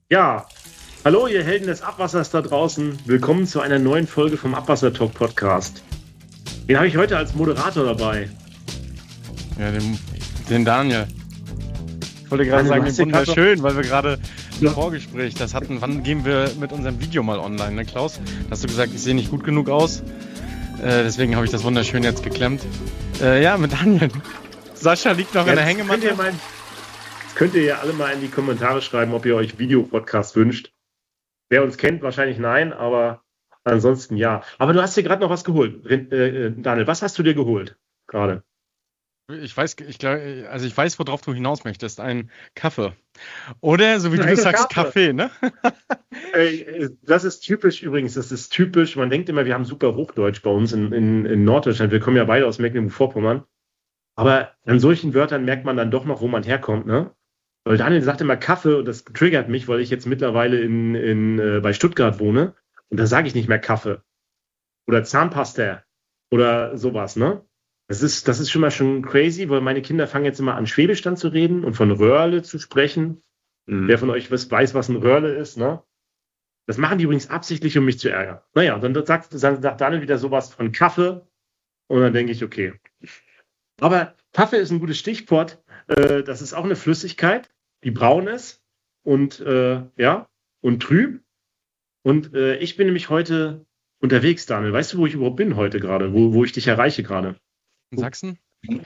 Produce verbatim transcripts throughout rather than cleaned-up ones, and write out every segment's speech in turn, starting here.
Ja, hallo ihr Helden des Abwassers da draußen. Willkommen zu einer neuen Folge vom Abwasser Talk Podcast. Wen habe ich heute als Moderator dabei? Ja, den, den Daniel. Ich wollte gerade Daniel, sagen, den wunderschön, weil wir gerade Ja. ein Vorgespräch das hatten. Wann gehen wir mit unserem Video mal online, ne Klaus? Da hast du gesagt, ich sehe nicht gut genug aus. Äh, deswegen habe ich das wunderschön jetzt geklemmt. Äh, ja, mit Daniel. Sascha liegt noch Ja, in der das könnt Hängematte. ihr mal, das könnt ihr ja alle mal in die Kommentare schreiben, ob ihr euch Videopodcast wünscht. Wer uns kennt, wahrscheinlich nein, aber ansonsten ja. Aber du hast dir gerade noch was geholt. Rin- äh, äh, Daniel, was hast du dir geholt gerade? Ich weiß, ich glaub, also ich weiß, worauf du hinaus möchtest. Ein Kaffee. Oder, so wie du Ein sagst, Kaffee. Kaffee, ne? Äh, äh, Das ist typisch übrigens, das ist typisch. Man denkt immer, wir haben super Hochdeutsch bei uns in, in, in Norddeutschland. Wir kommen ja beide aus Mecklenburg-Vorpommern. Aber an solchen Wörtern merkt man dann doch noch, wo man herkommt, ne? Weil Daniel sagt immer Kaffee und das triggert mich, weil ich jetzt mittlerweile in, in, äh, bei Stuttgart wohne und da sage ich nicht mehr Kaffee oder Zahnpasta oder sowas, ne? Das ist, das ist schon mal schon crazy, weil meine Kinder fangen jetzt immer an, Schwäbisch dann zu reden und von Röhrle zu sprechen. Mhm. Wer von euch was- weiß, was ein Röhrle ist, ne? Das machen die übrigens absichtlich, um mich zu ärgern. Naja, und dann sagt, dann sagt Daniel wieder sowas von Kaffee und dann denke ich, okay. Aber Kaffee ist ein gutes Stichwort. Äh, das ist auch eine Flüssigkeit, die braun ist und äh, ja und trüb. Und äh, ich bin nämlich heute unterwegs, Daniel. Weißt du, wo ich überhaupt bin heute gerade? Wo, wo ich dich erreiche gerade? In Sachsen?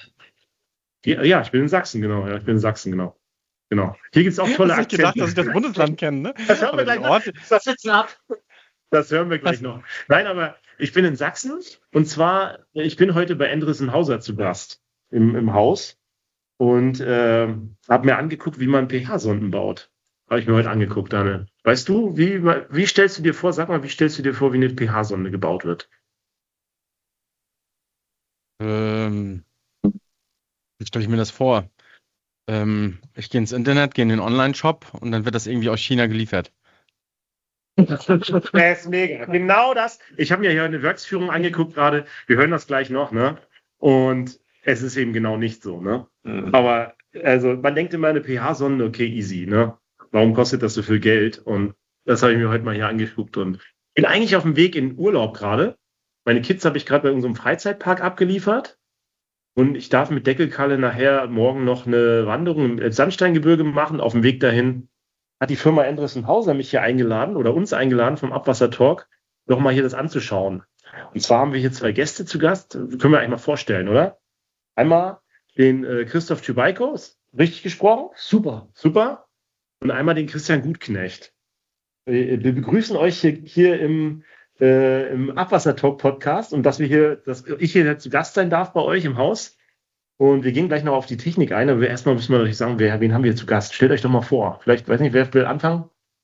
Ja, ja, ich bin in Sachsen, genau. Ja, ich bin in Sachsen, genau. Genau. Hier gibt es auch tolle Hast du gedacht, Akzente. dass ich das Bundesland kenne, ne? Das hören wir Aber gleich den noch. Ort, Das sitzen ab. Das hören wir gleich noch. Nein, aber ich bin in Sachsen und zwar, ich bin heute bei Endresen Hauser zu Gast im, im Haus und äh, habe mir angeguckt, wie man pH-Sonden baut. Habe ich mir heute angeguckt, Daniel. Weißt du, wie, wie stellst du dir vor, sag mal, wie stellst du dir vor, wie eine pH-Sonde gebaut wird? ähm, wie stelle ich mir das vor? Ähm, ich gehe ins Internet, gehe in den Online-Shop und dann wird das irgendwie aus China geliefert. Das ist mega. Genau das. Ich habe mir hier eine Werksführung angeguckt gerade. Wir hören das gleich noch, ne? Und es ist eben genau nicht so, ne? Mhm. Aber also man denkt immer eine pH-Sonde, okay, easy, ne? Warum kostet das so viel Geld? Und das habe ich mir heute mal hier angeguckt und bin eigentlich auf dem Weg in Urlaub gerade. Meine Kids habe ich gerade bei unserem Freizeitpark abgeliefert und ich darf mit Deckelkalle nachher morgen noch eine Wanderung im Sandsteingebirge machen. Auf dem Weg dahin hat die Firma Endresen Hauser mich hier eingeladen oder uns eingeladen vom Abwasser Talk, noch mal hier das anzuschauen. Und zwar haben wir hier zwei Gäste zu Gast. Können wir eigentlich mal vorstellen, oder? Einmal den äh, Christoph Tschübeiko, ist richtig gesprochen? Super. Super. Und einmal den Christian Gutknecht. Äh, Wir begrüßen euch hier, hier im, äh, im Abwasser Talk Podcast und dass wir hier, dass ich hier zu Gast sein darf bei euch im Haus. Und wir gehen gleich noch auf die Technik ein, aber erstmal müssen wir natürlich sagen, wer, wen haben wir zu Gast? Stellt euch doch mal vor. Vielleicht, weiß nicht, wer will anfangen?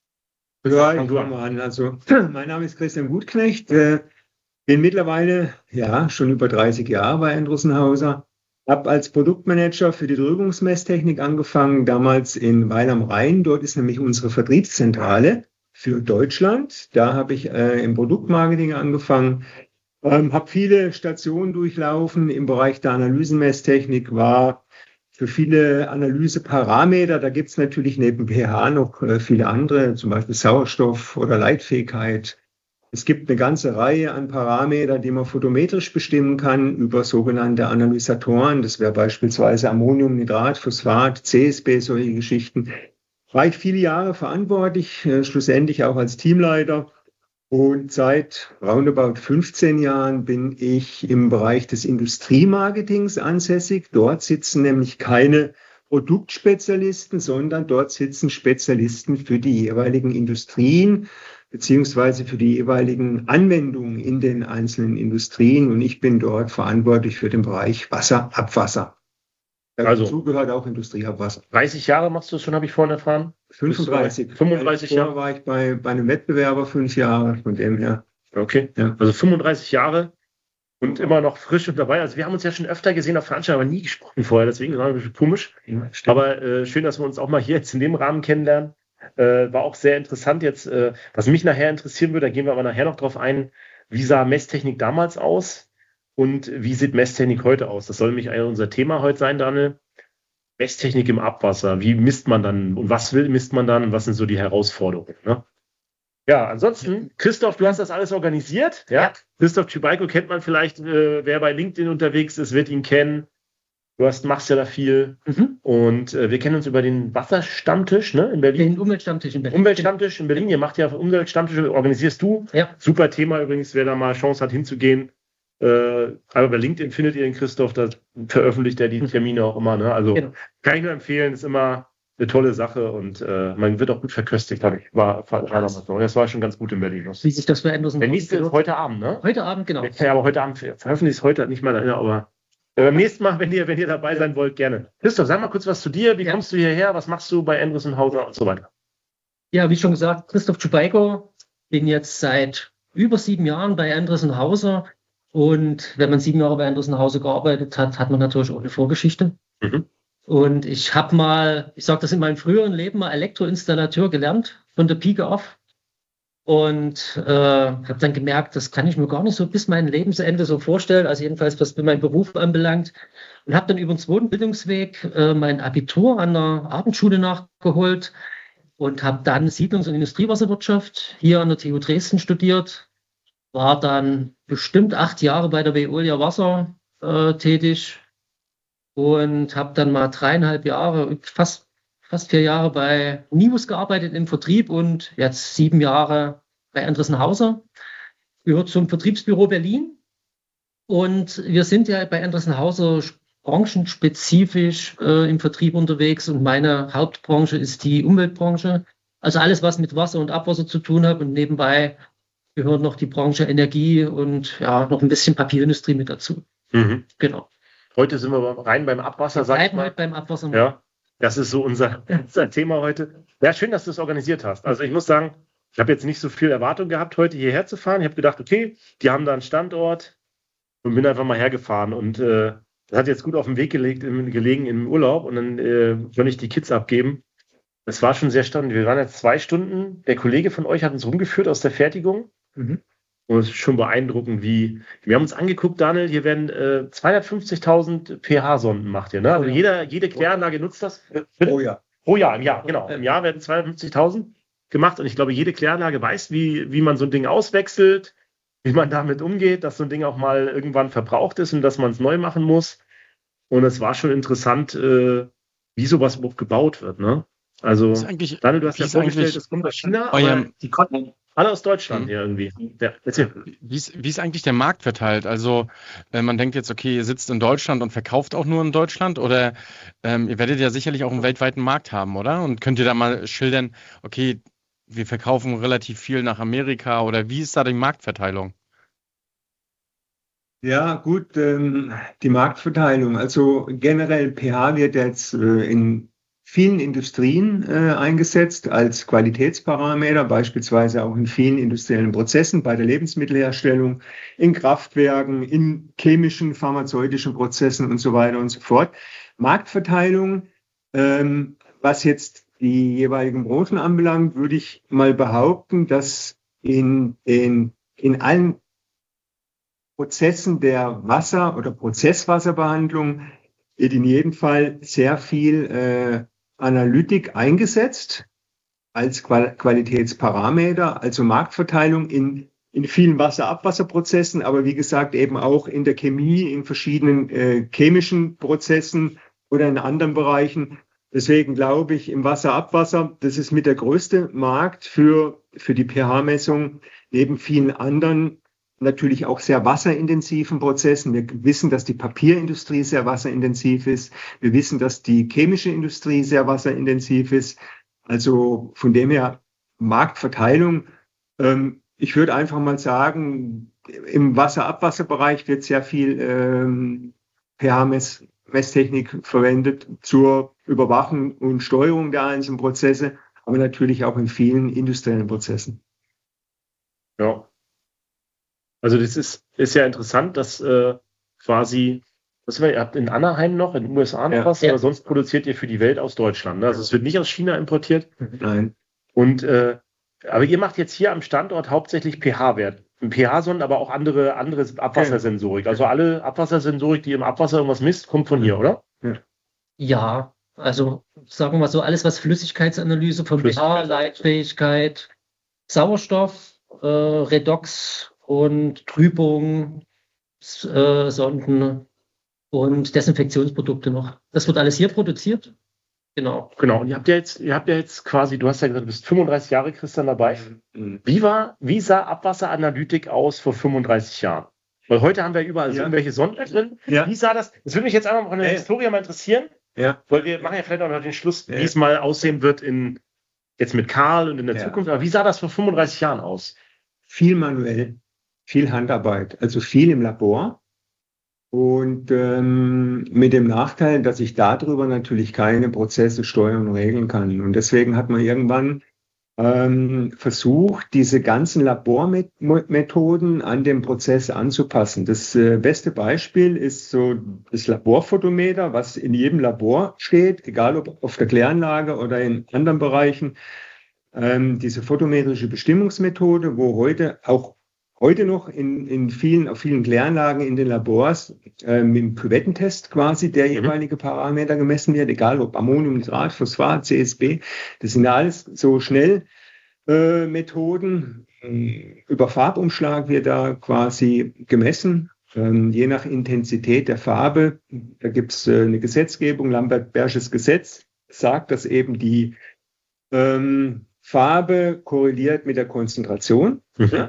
Ja, Fang ich du fange an. mal an. Also, mein Name ist Christian Gutknecht, äh, bin mittlerweile ja schon über dreißig Jahre bei Endrusenhauser, habe als Produktmanager für die Drückungsmesstechnik angefangen, damals in Weil am Rhein. Dort ist nämlich unsere Vertriebszentrale für Deutschland. Da habe ich äh, im Produktmarketing angefangen, ähm, habe viele Stationen durchlaufen im Bereich der Analysenmesstechnik, war für viele Analyseparameter, da gibt es natürlich neben pH noch äh, viele andere, zum Beispiel Sauerstoff oder Leitfähigkeit. Es gibt eine ganze Reihe an Parametern, die man photometrisch bestimmen kann über sogenannte Analysatoren. Das wäre beispielsweise Ammoniumnitrat, Phosphat, C S B, solche Geschichten. War ich viele Jahre verantwortlich, äh, schlussendlich auch als Teamleiter. Und seit roundabout fünfzehn Jahren bin ich im Bereich des Industriemarketings ansässig. Dort sitzen nämlich keine Produktspezialisten, sondern dort sitzen Spezialisten für die jeweiligen Industrien beziehungsweise für die jeweiligen Anwendungen in den einzelnen Industrien. Und ich bin dort verantwortlich für den Bereich Wasser, Abwasser. Also- Dazu gehört auch Industrieabwasser. dreißig Jahre machst du es schon, habe ich vorhin erfahren. fünfunddreißig. fünfunddreißig Vorher Jahre. war ich bei, bei einem Wettbewerber fünf Jahre, von dem her. Okay. Ja. Also fünfunddreißig Jahre und immer noch frisch und dabei. Also wir haben uns ja schon öfter gesehen auf Veranstaltungen, aber nie gesprochen vorher. Deswegen war das ein bisschen komisch. Ja, stimmt. Aber äh, schön, dass wir uns auch mal hier jetzt in dem Rahmen kennenlernen. Äh, war auch sehr interessant jetzt. Äh, was mich nachher interessieren würde, da gehen wir aber nachher noch drauf ein, wie sah Messtechnik damals aus und wie sieht Messtechnik heute aus? Das soll nämlich eigentlich unser Thema heute sein, Daniel. Messtechnik im Abwasser. Wie misst man dann und was will, misst man dann und was sind so die Herausforderungen? Ne? Ja, ansonsten, Christoph, du hast das alles organisiert. Ja? Ja. Christoph Tschubaiko kennt man vielleicht, äh, wer bei LinkedIn unterwegs ist, wird ihn kennen. Du hast, machst ja da viel. Mhm. Und äh, wir kennen uns über den Wasserstammtisch, ne, in Berlin. Den Umweltstammtisch in Berlin. Umweltstammtisch in Berlin. Ihr macht ja Umweltstammtische, organisierst du. Ja. Super Thema übrigens, wer da mal Chance hat hinzugehen. Äh, aber bei LinkedIn findet ihr den Christoph, da veröffentlicht er die Termine auch immer. Ne? Also genau. Kann ich nur empfehlen, ist immer eine tolle Sache und äh, man wird auch gut verköstigt, habe ich. War, war, war so. Das war schon ganz gut in Berlin. Wie sich das verändert. Der nächste ist heute Abend, ne? Heute Abend, genau. Ja, aber heute Abend veröffentlicht es heute nicht mal, aber äh, beim nächsten Mal, wenn ihr, wenn ihr dabei sein wollt, gerne. Christoph, sag mal kurz was zu dir. Wie ja. kommst du hierher? Was machst du bei Andresen Hauser und so weiter? Ja, wie schon gesagt, Christoph Tschubaiko. Bin jetzt seit über sieben Jahren bei Andresen Hauser. Und wenn man sieben Jahre bei Andresen Hauser gearbeitet hat, hat man natürlich auch eine Vorgeschichte. Mhm. Und ich habe mal, ich sage das in meinem früheren Leben, mal Elektroinstallateur gelernt, von der Pike auf. Und äh, habe dann gemerkt, das kann ich mir gar nicht so bis mein Lebensende so vorstellen, also jedenfalls was meinen Beruf anbelangt. Und habe dann über den zweiten Bildungsweg äh, mein Abitur an der Abendschule nachgeholt und habe dann Siedlungs- und Industriewasserwirtschaft hier an der T U Dresden studiert. War dann bestimmt acht Jahre bei der Veolia Wasser äh, tätig und habe dann mal dreieinhalb Jahre, fast, fast vier Jahre bei Nivus gearbeitet im Vertrieb und jetzt sieben Jahre bei Andresen Hauser. Gehört zum Vertriebsbüro Berlin. Und wir sind ja bei Andresen Hauser branchenspezifisch äh, im Vertrieb unterwegs und meine Hauptbranche ist die Umweltbranche. Also alles, was mit Wasser und Abwasser zu tun hat und nebenbei gehört noch die Branche Energie und ja, noch ein bisschen Papierindustrie mit dazu. Mhm. Genau. Heute sind wir rein beim Abwasser, sag ich mal. Heute beim Abwasser. Ja, das ist so unser, unser Thema heute. Ja, schön, dass du es organisiert hast. Also ich muss sagen, ich habe jetzt nicht so viel Erwartung gehabt, heute hierher zu fahren. Ich habe gedacht, okay, die haben da einen Standort und bin einfach mal hergefahren. Und äh, das hat jetzt gut auf den Weg gelegt, im, gelegen im Urlaub und dann äh, soll ich die Kids abgeben. Das war schon sehr spannend. Wir waren jetzt zwei Stunden. Der Kollege von euch hat uns rumgeführt aus der Fertigung. Mhm. Und es ist schon beeindruckend, wie. Wir haben uns angeguckt, Daniel, hier werden äh, zweihundertfünfzigtausend pH-Sonden gemacht hier. Ne? Also oh ja. jeder, jede Kläranlage nutzt das. Pro Jahr. Pro Jahr, im Jahr, genau. Im Jahr werden zweihundertfünfzigtausend gemacht. Und ich glaube, jede Kläranlage weiß, wie, wie man so ein Ding auswechselt, wie man damit umgeht, dass so ein Ding auch mal irgendwann verbraucht ist und dass man es neu machen muss. Und es war schon interessant, äh, wie sowas überhaupt gebaut wird. Ne? Also, Daniel, du hast ja vorgestellt, das kommt aus China, aber die konnten alle aus Deutschland mhm. hier irgendwie. Ja, wie, ist, wie ist eigentlich der Markt verteilt? Also äh, man denkt jetzt, okay, ihr sitzt in Deutschland und verkauft auch nur in Deutschland oder ähm, ihr werdet ja sicherlich auch einen weltweiten Markt haben, oder? Und könnt ihr da mal schildern, okay, wir verkaufen relativ viel nach Amerika oder wie ist da die Marktverteilung? Ja, gut, ähm, die Marktverteilung. Also generell pH wird jetzt äh, in vielen Industrien äh, eingesetzt als Qualitätsparameter, beispielsweise auch in vielen industriellen Prozessen, bei der Lebensmittelherstellung, in Kraftwerken, in chemischen, pharmazeutischen Prozessen und so weiter und so fort. Marktverteilung, ähm, was jetzt die jeweiligen Branchen anbelangt, würde ich mal behaupten, dass in, in, in allen Prozessen der Wasser- oder Prozesswasserbehandlung wird in jedem Fall sehr viel äh, Analytik eingesetzt als Qualitätsparameter, also Marktverteilung in, in vielen Wasser-Abwasserprozessen, aber wie gesagt eben auch in der Chemie, in verschiedenen äh, chemischen Prozessen oder in anderen Bereichen. Deswegen glaube ich, im Wasser-Abwasser, das ist mit der größte Markt für, für die pH-Messung, neben vielen anderen natürlich auch sehr wasserintensiven Prozessen. Wir wissen, dass die Papierindustrie sehr wasserintensiv ist. Wir wissen, dass die chemische Industrie sehr wasserintensiv ist. Also von dem her Marktverteilung. Ähm, ich würde einfach mal sagen, im Wasser-Abwasserbereich wird sehr viel ähm, pH-Messtechnik verwendet zur Überwachung und Steuerung der einzelnen Prozesse, aber natürlich auch in vielen industriellen Prozessen. Ja. Also das ist, ist ja interessant, dass äh, quasi, was ihr habt in Anaheim noch, in den U S A noch ja, was, ja. aber sonst produziert ihr für die Welt aus Deutschland. Ne? Also es wird nicht aus China importiert. Nein. Und äh, aber ihr macht jetzt hier am Standort hauptsächlich pH-Wert. pH-Sonden, aber auch andere, andere Abwassersensorik. Also alle Abwassersensorik, die im Abwasser irgendwas misst, kommt von hier, oder? Ja, ja Also sagen wir mal so, alles was Flüssigkeitsanalyse von Flüssigkeit. pH, Leitfähigkeit, Sauerstoff, äh, Redox und Trübung, S- äh, Sonden und Desinfektionsprodukte noch. Das wird alles hier produziert. Genau. Genau, und ihr habt ja jetzt, ihr habt ja jetzt quasi, du hast ja gesagt, du bist fünfunddreißig Jahre, Christian, dabei. Mhm. Wie war, wie sah Abwasseranalytik aus vor fünfunddreißig Jahren? Weil heute haben wir überall so Ja. irgendwelche Sonden drin. Ja. Wie sah das? Das würde mich jetzt einfach mal von der Ja. Historie mal interessieren, Ja. weil wir machen ja vielleicht auch noch den Schluss, Ja. wie es mal aussehen wird in, jetzt mit Karl und in der Ja. Zukunft. Aber wie sah das vor fünfunddreißig Jahren aus? Viel manuell, viel Handarbeit, also viel im Labor. Und ähm, mit dem Nachteil, dass ich darüber natürlich keine Prozesse steuern und regeln kann. Und deswegen hat man irgendwann ähm, versucht, diese ganzen Labormethoden an den Prozess anzupassen. Das äh, beste Beispiel ist so das Laborphotometer, was in jedem Labor steht, egal ob auf der Kläranlage oder in anderen Bereichen. Ähm, diese photometrische Bestimmungsmethode, wo heute auch heute noch in, in vielen, auf vielen Kläranlagen in den Labors äh, mit dem Küvettentest quasi der jeweilige Parameter gemessen wird, egal ob Ammoniumnitrat, Phosphat, C S B. Das sind ja alles so schnell äh, Methoden. Über Farbumschlag wird da quasi gemessen, ähm, je nach Intensität der Farbe. Da gibt es äh, eine Gesetzgebung, Lambert-Bersches Gesetz sagt, dass eben die ähm, Farbe korreliert mit der Konzentration. Mhm. Ja?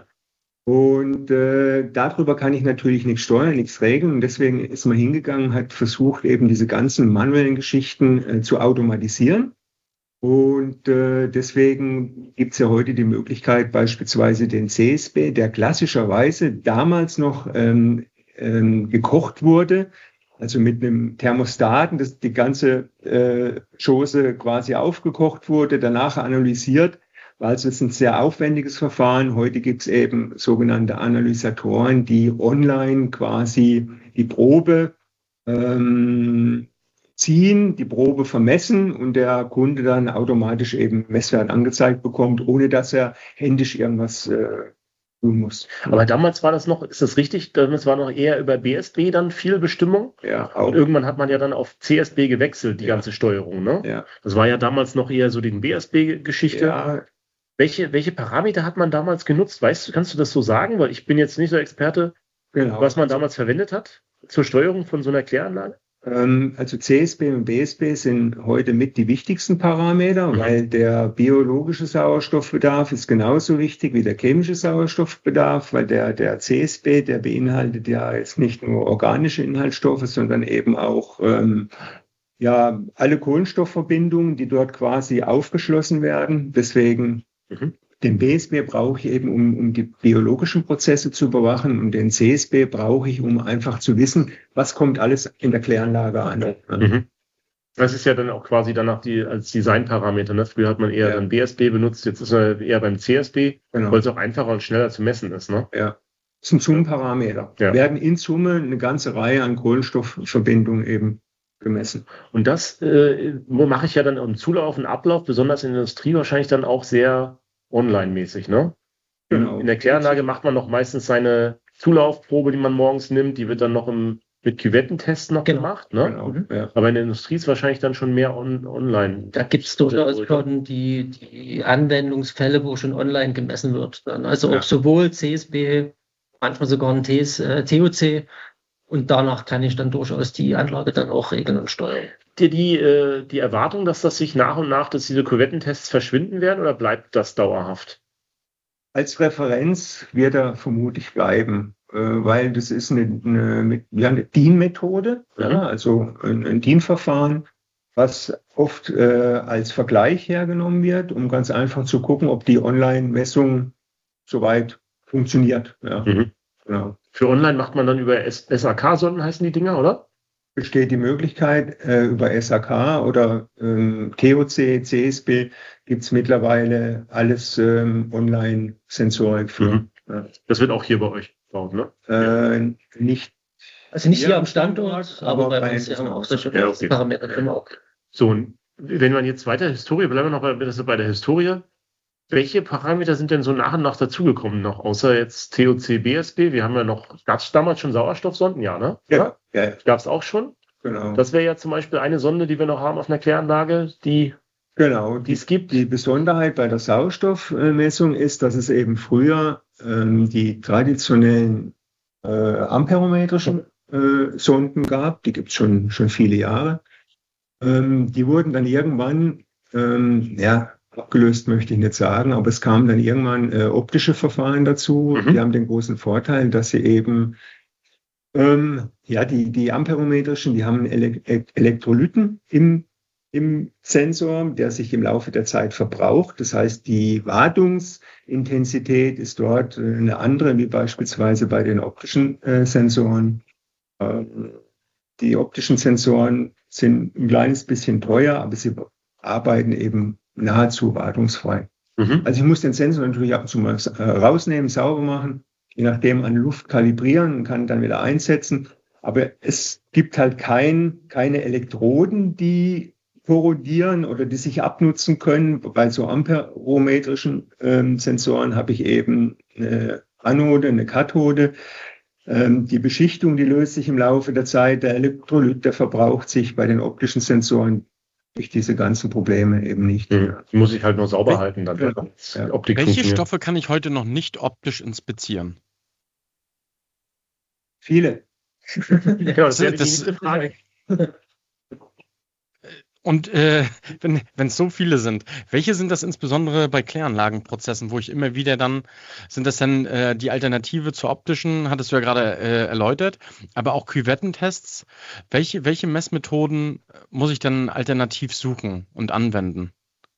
Und äh, darüber kann ich natürlich nichts steuern, nichts regeln. Und deswegen ist man hingegangen, hat versucht, eben diese ganzen manuellen Geschichten äh, zu automatisieren. Und äh, deswegen gibt es ja heute die Möglichkeit, beispielsweise den C S B, der klassischerweise damals noch ähm, ähm, gekocht wurde, also mit einem Thermostaten, dass die ganze äh, Chose quasi aufgekocht wurde, danach analysiert. Also es ist ein sehr aufwendiges Verfahren. Heute gibt es eben sogenannte Analysatoren, die online quasi die Probe ähm, ziehen, die Probe vermessen und der Kunde dann automatisch eben Messwert angezeigt bekommt, ohne dass er händisch irgendwas äh, tun muss. Aber damals war das noch, ist das richtig? Damals war noch eher über B S B dann viel Bestimmung. Ja, auch. Und irgendwann hat man ja dann auf C S B gewechselt, die Ja. ganze Steuerung, ne? Ja. Das war ja damals noch eher so die B S B-Geschichte. Ja, Welche, welche Parameter hat man damals genutzt? Weißt du, kannst du das so sagen? Weil ich bin jetzt nicht so Experte, genau. was man damals verwendet hat zur Steuerung von so einer Kläranlage. Ähm, also C S B und B S B sind heute mit die wichtigsten Parameter, Mhm. weil der biologische Sauerstoffbedarf ist genauso wichtig wie der chemische Sauerstoffbedarf, weil der, der C S B, der beinhaltet ja jetzt nicht nur organische Inhaltsstoffe, sondern eben auch ähm, ja, alle Kohlenstoffverbindungen, die dort quasi aufgeschlossen werden. Deswegen Mhm. den B S B brauche ich eben, um, um die biologischen Prozesse zu überwachen, und den C S B brauche ich, um einfach zu wissen, was kommt alles in der Kläranlage an. Mhm. Das ist ja dann auch quasi danach die als Designparameter. Ne? Früher hat man eher Ja. dann B S B benutzt, jetzt ist er eher beim C S B, Genau. weil es auch einfacher und schneller zu messen ist. Ne? Ja. Das sind Summenparameter. Ja. Werden in Summe eine ganze Reihe an Kohlenstoffverbindungen eben gemessen. Und das äh, mache ich ja dann im Zulauf und Ablauf, besonders in der Industrie, wahrscheinlich dann auch sehr online-mäßig. Ne? Genau. In der Kläranlage macht man noch meistens seine Zulaufprobe, die man morgens nimmt, die wird dann noch im, mit Küvettentest noch Genau. gemacht. Ne? Genau. Mhm. Ja. Aber in der Industrie ist wahrscheinlich dann schon mehr on, online. Da gibt es durchaus schon die, die Anwendungsfälle, wo schon online gemessen wird. Dann. Also Ja. auch sowohl C S B, manchmal sogar ein T S, äh, T O C. Und danach kann ich dann durchaus die Anlage dann auch regeln und steuern. Habt ihr die, äh, die Erwartung, dass das sich nach und nach, dass diese Küvettentests verschwinden werden oder bleibt das dauerhaft? Als Referenz wird er vermutlich bleiben, äh, weil das ist eine, eine, ja, eine D I N-Methode, Mhm. ja, also ein, ein D I N-Verfahren, was oft äh, als Vergleich hergenommen wird, um ganz einfach zu gucken, ob die Online-Messung soweit funktioniert. Ja, Mhm. genau. Für online macht man dann über S A K-Sonden, heißen die Dinger, oder? Besteht die Möglichkeit, äh, über S A K oder ähm, T O C, C S B gibt es mittlerweile alles ähm, Online-Sensorik für. Mhm. Ja. Das wird auch hier bei euch gebaut, ne? Äh, nicht Also nicht Ja, hier am am Standort, Standort, aber aber bei bei uns haben wir auch solche Ja, okay. Parameter drin. Auch. So, und wenn man jetzt weiter Historie, bleiben wir noch bei, das ist bei der Historie. Welche Parameter sind denn so nach und nach dazugekommen noch, außer jetzt T O C, B S B? Wir haben ja noch, gab es damals schon Sauerstoffsonden? Ja, ne? Ja, ja, Gab es auch schon? Genau. Das wäre ja zum Beispiel eine Sonde, die wir noch haben auf einer Kläranlage, die Genau, die es gibt. Die Besonderheit bei der Sauerstoffmessung ist, dass es eben früher ähm, die traditionellen äh, amperometrischen äh, Sonden gab. Die gibt es schon, schon viele Jahre. Ähm, die wurden dann irgendwann, ähm, ja, abgelöst möchte ich nicht sagen, aber es kamen dann irgendwann äh, optische Verfahren dazu. Mhm. Die haben den großen Vorteil, dass sie eben, ähm, ja, die, die amperometrischen, die haben Ele Elektrolyten im im Sensor, der sich im Laufe der Zeit verbraucht. Das heißt, die Wartungsintensität ist dort eine andere, wie beispielsweise bei den optischen äh, Sensoren. Ähm, die optischen Sensoren sind ein kleines bisschen teuer, aber sie arbeiten eben nahezu wartungsfrei. Mhm. Also ich muss den Sensor natürlich ab und zu mal äh, rausnehmen, sauber machen, je nachdem an Luft kalibrieren und kann dann wieder einsetzen. Aber es gibt halt kein, keine Elektroden, die korrodieren oder die sich abnutzen können. Bei so amperometrischen ähm, Sensoren habe ich eben eine Anode, eine Kathode. Ähm, die Beschichtung, die löst sich im Laufe der Zeit. Der Elektrolyt, der verbraucht sich. Bei den optischen Sensoren durch diese ganzen Probleme eben nicht. Hm. Die muss ich halt nur sauber Wel halten. Dann ja. Ja. Optik Welche Stoffe kann ich heute noch nicht optisch inspizieren? Viele. Genau, das wäre die nächste Frage. Und äh, wenn es so viele sind, welche sind das insbesondere bei Kläranlagenprozessen, wo ich immer wieder dann, sind das dann äh, die Alternative zur optischen, hattest du ja gerade äh, erläutert, aber auch Küvettentests, welche, welche Messmethoden muss ich dann alternativ suchen und anwenden?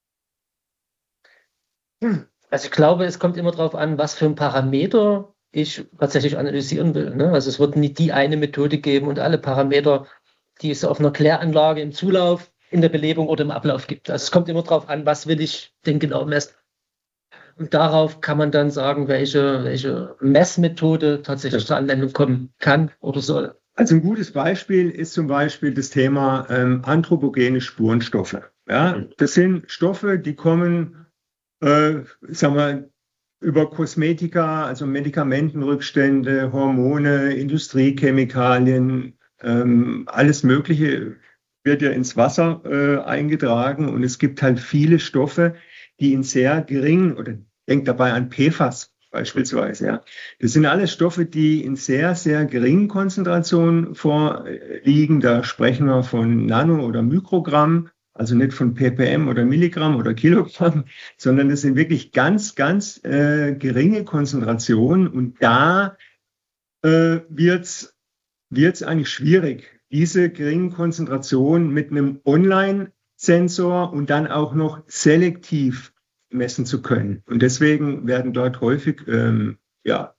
Also ich glaube, es kommt immer darauf an, was für ein Parameter ich tatsächlich analysieren will. Ne? Also es wird nicht die eine Methode geben und alle Parameter, die es auf einer Kläranlage im Zulauf, in der Belebung oder im Ablauf gibt. Also es kommt immer darauf an, was will ich denn genau messen. Und darauf kann man dann sagen, welche, welche Messmethode tatsächlich zur Anwendung kommen kann oder soll. Also ein gutes Beispiel ist zum Beispiel das Thema ähm, anthropogene Spurenstoffe. Ja, das sind Stoffe, die kommen, äh, sagen wir, über Kosmetika, also Medikamentenrückstände, Hormone, Industriechemikalien, ähm, alles Mögliche wird ja ins Wasser äh, eingetragen und es gibt halt viele Stoffe, die in sehr geringen, oder denkt dabei an P F A S beispielsweise, ja. Das sind alles Stoffe, die in sehr, sehr geringen Konzentrationen vorliegen. Da sprechen wir von Nano- oder Mikrogramm, also nicht von ppm oder Milligramm oder Kilogramm, sondern das sind wirklich ganz, ganz äh, geringe Konzentrationen und da äh, wird's wird's eigentlich schwierig, diese geringen Konzentrationen mit einem Online-Sensor und dann auch noch selektiv messen zu können. Und deswegen werden dort häufig ähm, ja,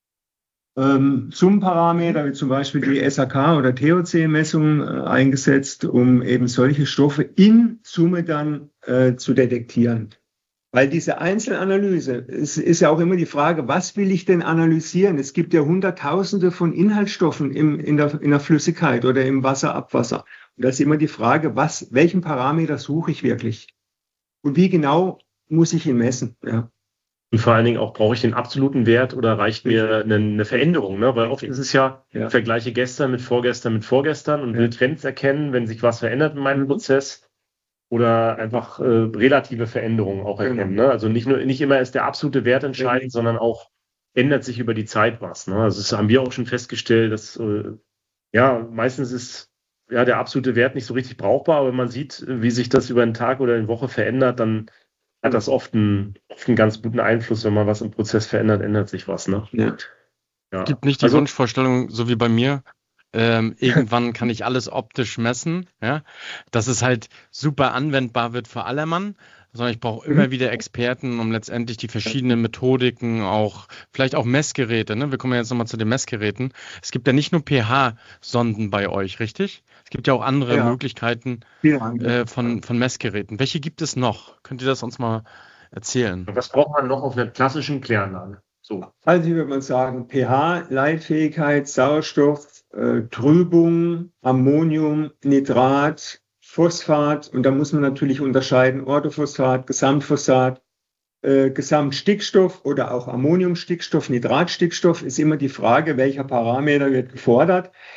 ähm, Summparameter, wie zum Beispiel die S A K- oder T O C-Messung äh, eingesetzt, um eben solche Stoffe in Summe dann äh, zu detektieren. Weil diese Einzelanalyse, es ist ja auch immer die Frage, was will ich denn analysieren? Es gibt ja Hunderttausende von Inhaltsstoffen im, in, der, in der Flüssigkeit oder im Wasser, Abwasser. Und da ist immer die Frage, was, welchen Parameter suche ich wirklich? Und wie genau muss ich ihn messen? Ja. Und vor allen Dingen auch, brauche ich den absoluten Wert oder reicht mir eine, eine Veränderung? Ne? Weil oft ist es ja, ja, ich vergleiche gestern mit vorgestern mit vorgestern und will ja. Trends erkennen, wenn sich was verändert in meinem Prozess. Oder einfach äh, relative Veränderungen auch erkennen. Ne? Also nicht nur nicht immer ist der absolute Wert entscheidend, ja. sondern auch ändert sich über die Zeit was. Ne? Also das haben wir auch schon festgestellt, dass äh, ja meistens ist ja der absolute Wert nicht so richtig brauchbar, aber wenn man sieht, wie sich das über einen Tag oder eine Woche verändert, dann hat das oft einen, oft einen ganz guten Einfluss, wenn man was im Prozess verändert, ändert sich was. Ne? Ja. Ja. Es gibt nicht die also, Wunschvorstellung, so wie bei mir. Ähm, irgendwann kann ich alles optisch messen, ja, dass es halt super anwendbar wird für allermann, sondern ich brauche immer wieder Experten, um letztendlich die verschiedenen Methodiken, auch vielleicht auch Messgeräte, ne? Wir kommen ja jetzt nochmal zu den Messgeräten. Es gibt ja nicht nur pH-Sonden bei euch, richtig? Es gibt ja auch andere ja. Möglichkeiten äh, von, von Messgeräten. Welche gibt es noch? Könnt ihr das uns mal erzählen? Was braucht man noch auf einer klassischen Kläranlage? So. Also hier würde man sagen, pH, Leitfähigkeit, Sauerstoff, äh, Trübung, Ammonium, Nitrat, Phosphat und da muss man natürlich unterscheiden Orthophosphat, Gesamtphosphat, äh, Gesamtstickstoff oder auch Ammoniumstickstoff, Nitratstickstoff ist immer die Frage, welcher Parameter wird gefordert.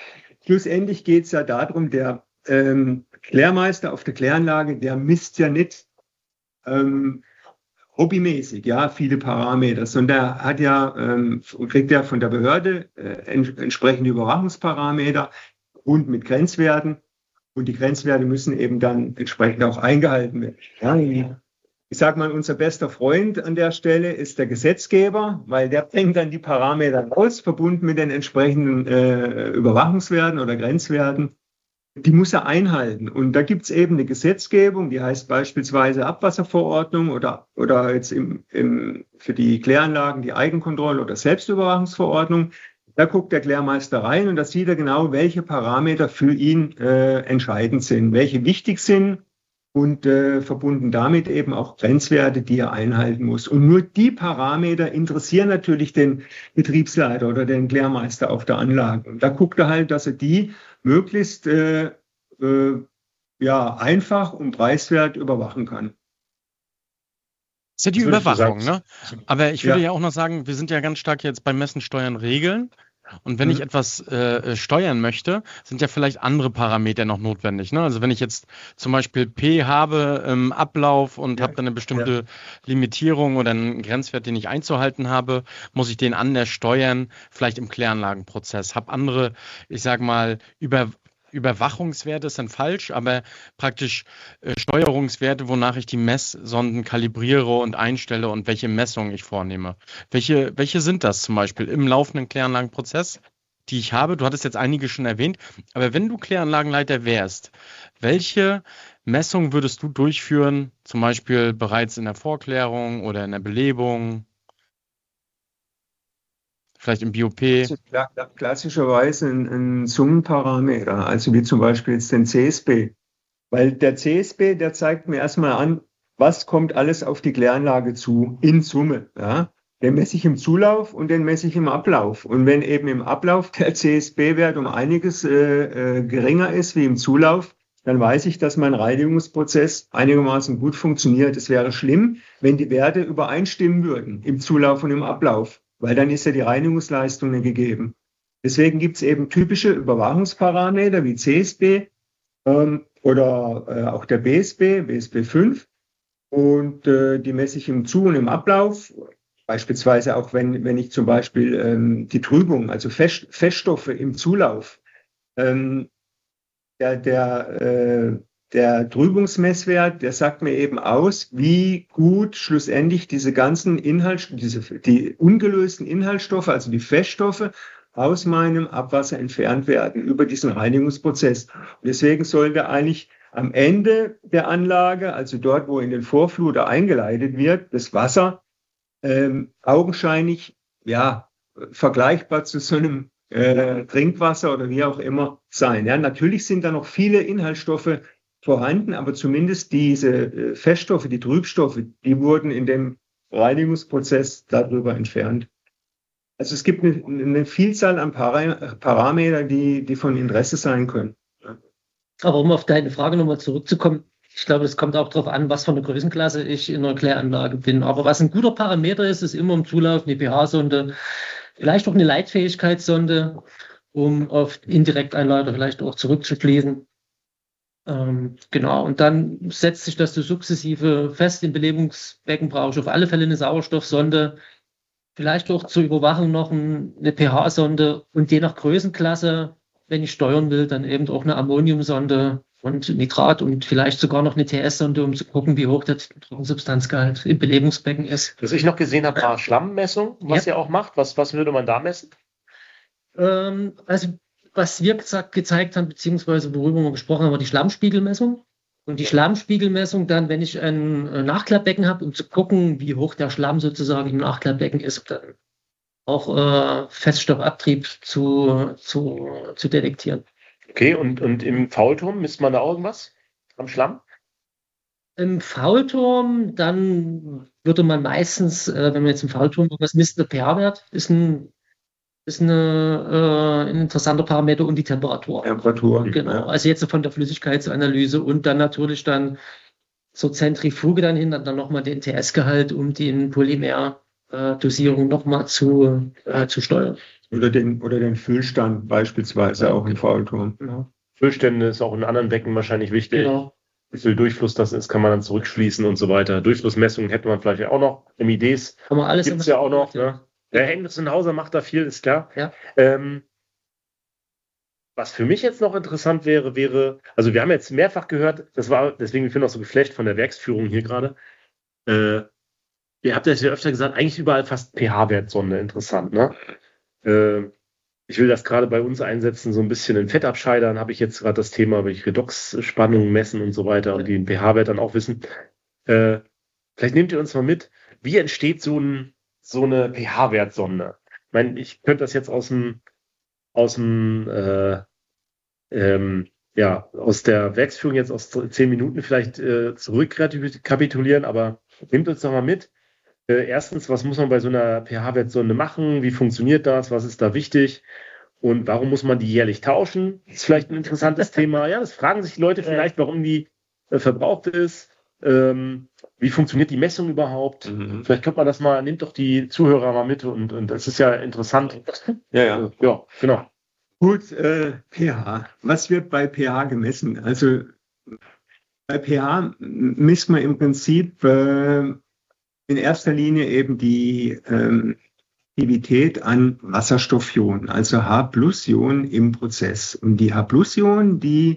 schlussendlich geht es ja darum, der ähm, Klärmeister auf der Kläranlage, der misst ja nicht ähm, hobbymäßig, ja, viele Parameter, sondern der hat ja, ähm, kriegt ja von der Behörde äh, ents entsprechende Überwachungsparameter und mit Grenzwerten. Und die Grenzwerte müssen eben dann entsprechend auch eingehalten werden. Ja, ich sage mal, unser bester Freund an der Stelle ist der Gesetzgeber, weil der bringt dann die Parameter raus, verbunden mit den entsprechenden äh, Überwachungswerten oder Grenzwerten. Die muss er einhalten. Und da gibt es eben eine Gesetzgebung, die heißt beispielsweise Abwasserverordnung oder, oder jetzt im, im, für die Kläranlagen die Eigenkontrolle- oder Selbstüberwachungsverordnung. Da guckt der Klärmeister rein und da sieht er genau, welche Parameter für ihn äh, entscheidend sind, welche wichtig sind und äh, verbunden damit eben auch Grenzwerte, die er einhalten muss. Und nur die Parameter interessieren natürlich den Betriebsleiter oder den Klärmeister auf der Anlage. Und da guckt er halt, dass er die möglichst äh, äh, ja, einfach und preiswert überwachen kann. Das ist ja die Überwachung, ne? Aber ich würde ja. Ja. auch noch sagen, wir sind ja ganz stark jetzt beim Messen, Steuern, Regeln. Und wenn Mhm. ich etwas äh, steuern möchte, sind ja vielleicht andere Parameter noch notwendig. Ne? Also wenn ich jetzt zum Beispiel P habe im Ablauf und Ja. habe dann eine bestimmte Limitierung oder einen Grenzwert, den ich einzuhalten habe, muss ich den anders steuern, vielleicht im Kläranlagenprozess. Habe andere, ich sage mal, über Überwachungswerte ist dann falsch, aber praktisch äh, Steuerungswerte, wonach ich die Messsonden kalibriere und einstelle und welche Messungen ich vornehme. Welche, welche sind das zum Beispiel im laufenden Kläranlagenprozess, die ich habe? Du hattest jetzt einige schon erwähnt, aber wenn du Kläranlagenleiter wärst, welche Messungen würdest du durchführen, zum Beispiel bereits in der Vorklärung oder in der Belebung? Vielleicht im B O P. Also klassischerweise ein, ein Summenparameter, also wie zum Beispiel jetzt den C S B. Weil der C S B, der zeigt mir erstmal an, was kommt alles auf die Kläranlage zu, in Summe. Ja? Den messe ich im Zulauf und den messe ich im Ablauf. Und wenn eben im Ablauf der C S B-Wert um einiges äh, äh, geringer ist wie im Zulauf, dann weiß ich, dass mein Reinigungsprozess einigermaßen gut funktioniert. Es wäre schlimm, wenn die Werte übereinstimmen würden im Zulauf und im Ablauf, weil dann ist ja die Reinigungsleistung nicht gegeben. Deswegen gibt es eben typische Überwachungsparameter wie C S B ähm, oder äh, auch der B S B, B S B fünf. Und äh, die messe ich im Zu- und im Ablauf. Beispielsweise auch, wenn, wenn ich zum Beispiel ähm, die Trübung, also Fest, Feststoffe im Zulauf, ähm, der, der, äh, der Trübungsmesswert, der sagt mir eben aus, wie gut schlussendlich diese ganzen Inhaltsstoffe, diese, die ungelösten Inhaltsstoffe, also die Feststoffe, aus meinem Abwasser entfernt werden über diesen Reinigungsprozess. Und deswegen sollte eigentlich am Ende der Anlage, also dort, wo in den Vorfluter eingeleitet wird, das Wasser ähm, augenscheinlich ja vergleichbar zu so einem äh, Trinkwasser oder wie auch immer sein. Ja, natürlich sind da noch viele Inhaltsstoffe vorhanden, aber zumindest diese äh, Feststoffe, die Trübstoffe, die wurden in dem Reinigungsprozess darüber entfernt. Also es gibt eine, eine Vielzahl an Para Parameter, die, die von Interesse sein können. Aber um auf deine Frage nochmal zurückzukommen, ich glaube, es kommt auch darauf an, was für eine Größenklasse ich in einer Kläranlage bin. Aber was ein guter Parameter ist, ist immer im Zulauf eine pH-Sonde, vielleicht auch eine Leitfähigkeitssonde, um auf Indirekteinleiter vielleicht auch zurückzuschließen. Ähm, genau, und dann setzt sich das so sukzessive fest. Im Belebungsbecken brauche ich auf alle Fälle eine Sauerstoffsonde, vielleicht auch zur Überwachung noch ein, eine pH-Sonde und je nach Größenklasse, wenn ich steuern will, dann eben auch eine Ammoniumsonde und Nitrat und vielleicht sogar noch eine T S-Sonde, um zu gucken, wie hoch der Trockensubstanzgehalt im Belebungsbecken ist. Was ich noch gesehen habe, war Schlammmessung, was Ja. ihr auch macht. Was, was würde man da messen? Ähm, also was wir geza- gezeigt haben, beziehungsweise worüber wir gesprochen haben, war die Schlammspiegelmessung. Und die Schlammspiegelmessung dann, wenn ich ein äh, Nachklappbecken habe, um zu gucken, wie hoch der Schlamm sozusagen im Nachklappbecken ist, um dann auch äh, Feststoffabtrieb zu, zu, zu detektieren. Okay, und, und im Faulturm misst man da auch irgendwas am Schlamm? Im Faulturm, dann würde man meistens, äh, wenn man jetzt im Faulturm was misst, der pH-Wert ist ein, ist eine, äh, ein interessanter Parameter und die Temperatur. Temperatur. Genau, Ja. also jetzt von der Flüssigkeitsanalyse und dann natürlich dann zur Zentrifuge dann hin, dann, dann nochmal den T S-Gehalt, um den Polymer pH-Dosierung nochmal zu, äh, zu steuern. Oder den, oder den Füllstand beispielsweise Ja, auch im Faulturm. Genau. Füllstände ist auch in anderen Becken wahrscheinlich wichtig. Genau. Wie viel Durchfluss das ist, kann man dann zurückschließen und so weiter. Durchflussmessungen hätte man vielleicht auch noch. M I Ds Kann man alles gibt es ja auch noch. Ne? Der Henderson-Hauser macht da viel, ist klar. Ja. Ähm, was für mich jetzt noch interessant wäre, wäre, also wir haben jetzt mehrfach gehört, das war, deswegen bin ich auch so geflasht von der Werksführung hier gerade. Äh, ihr habt das ja öfter gesagt, eigentlich überall fast pH-Wertsonde interessant, ne? Äh, ich will das gerade bei uns einsetzen, so ein bisschen in Fettabscheidern habe ich jetzt gerade das Thema, welche Redoxspannungen messen und so weiter und die den pH-Wert dann auch wissen. Äh, vielleicht nehmt ihr uns mal mit, wie entsteht so, ein, so eine pH-Wertsonde? Ich meine, ich könnte das jetzt aus dem aus dem äh, ähm, ja, aus der Werksführung jetzt aus zehn Minuten vielleicht äh, zurückkapitulieren, aber nehmt uns doch mal mit. Äh, erstens, was muss man bei so einer pH-Wertsonde machen? Wie funktioniert das? Was ist da wichtig? Und warum muss man die jährlich tauschen? Das ist vielleicht ein interessantes Thema. Ja, das fragen sich die Leute vielleicht, warum die äh, verbraucht ist. Ähm, wie funktioniert die Messung überhaupt? Mhm. Vielleicht könnte man das mal, nehmt doch die Zuhörer mal mit und, und das ist ja interessant. Ja, ja. Ja, genau. Gut, äh, pH. Was wird bei pH gemessen? Also bei pH misst man im Prinzip äh, in erster Linie eben die ähm, Aktivität an Wasserstoffionen, also H-Plus-Ionen im Prozess. Und die H-Plus-Ionen, die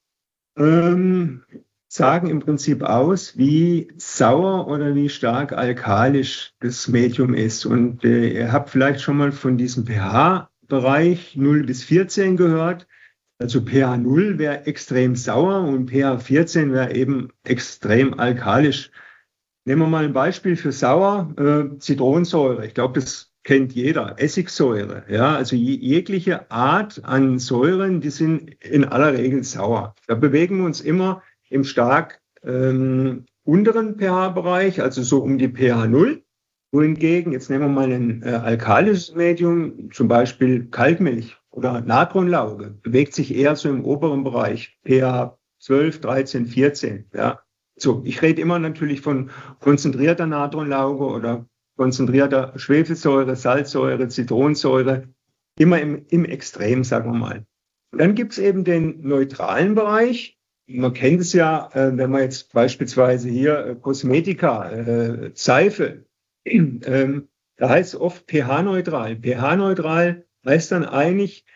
ähm, sagen im Prinzip aus, wie sauer oder wie stark alkalisch das Medium ist. Und äh, ihr habt vielleicht schon mal von diesem pH-Bereich null bis vierzehn gehört. Also pH null wäre extrem sauer und pH vierzehn wäre eben extrem alkalisch. Nehmen wir mal ein Beispiel für sauer, äh, Zitronensäure. Ich glaube, das kennt jeder. Essigsäure, ja, also je, jegliche Art an Säuren, die sind in aller Regel sauer. Da bewegen wir uns immer im stark ähm, unteren pH-Bereich, also so um die pH null. Wohingegen, jetzt nehmen wir mal ein äh, alkalisches Medium, zum Beispiel Kalkmilch oder Natronlauge, bewegt sich eher so im oberen Bereich, pH zwölf, dreizehn, vierzehn. Ja. So, ich rede immer natürlich von konzentrierter Natronlauge oder konzentrierter Schwefelsäure, Salzsäure, Zitronensäure, immer im, im Extrem, sagen wir mal. Und dann gibt es eben den neutralen Bereich. Man kennt es ja, äh, wenn man jetzt beispielsweise hier äh, Kosmetika, äh, Seife, ähm, da heißt es oft pH-neutral. pH-neutral heißt dann eigentlich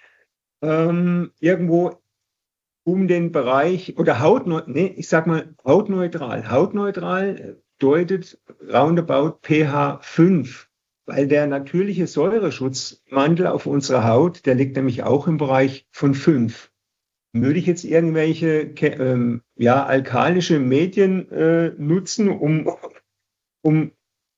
ähm, irgendwo um den Bereich oder hautneutral, nee, ich sag mal hautneutral. Hautneutral deutet roundabout pH fünf, weil der natürliche Säureschutzmantel auf unserer Haut, der liegt nämlich auch im Bereich von fünf. Würde ich jetzt irgendwelche ähm, ja, alkalische Medien äh, nutzen, um, um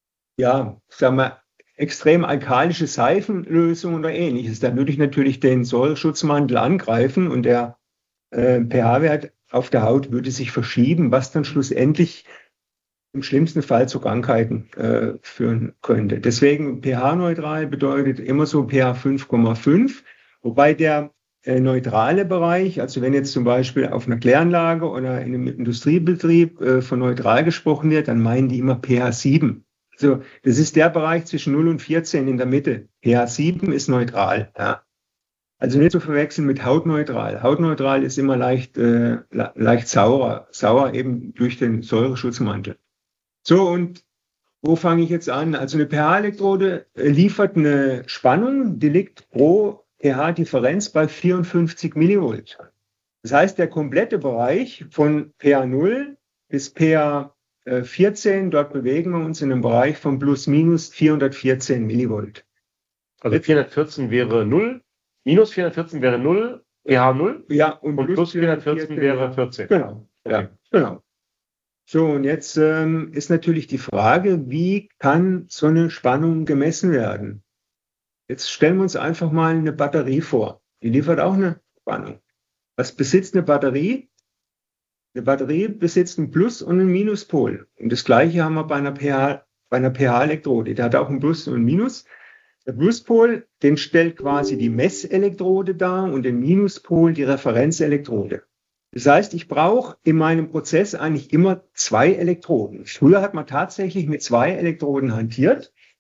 ja, sagen wir, extrem alkalische Seifenlösungen oder ähnliches, dann würde ich natürlich den Säureschutzmantel angreifen und der äh, pH-Wert auf der Haut würde sich verschieben, was dann schlussendlich im schlimmsten Fall zu Krankheiten äh, führen könnte. Deswegen pH-neutral bedeutet immer so pH fünf Komma fünf, wobei der äh, neutrale Bereich, also wenn jetzt zum Beispiel auf einer Kläranlage oder in einem Industriebetrieb äh, von neutral gesprochen wird, dann meinen die immer pH sieben. Also das ist der Bereich zwischen null und vierzehn in der Mitte. pH sieben ist neutral. Ja. Also nicht zu verwechseln mit hautneutral. Hautneutral ist immer leicht, äh, leicht sauer, sauer eben durch den Säureschutzmantel. So, und wo fange ich jetzt an? Also eine pH-Elektrode liefert eine Spannung, die liegt pro pH-Differenz bei vierundfünfzig Millivolt. Das heißt, der komplette Bereich von pH null bis pH vierzehn, dort bewegen wir uns in einem Bereich von plus minus vierhundertvierzehn Millivolt. Also vierhundertvierzehn wäre null, minus vierhundertvierzehn wäre null, pH null, ja, und, und plus, plus vierhundertvierzehn wäre vierzehn. Genau, okay. Ja, genau. So, und jetzt ähm, ist natürlich die Frage, wie kann so eine Spannung gemessen werden? Jetzt stellen wir uns einfach mal eine Batterie vor. Die liefert auch eine Spannung. Was besitzt eine Batterie? Eine Batterie besitzt einen Plus- und einen Minuspol. Und das Gleiche haben wir bei einer pH, bei einer pH-Elektrode. Die hat auch einen Plus und einen Minus. Der Pluspol, den stellt quasi die Messelektrode dar und den Minuspol die Referenzelektrode. Das heißt, ich brauche in meinem Prozess eigentlich immer zwei Elektroden. Früher hat man tatsächlich mit zwei Elektroden hantiert.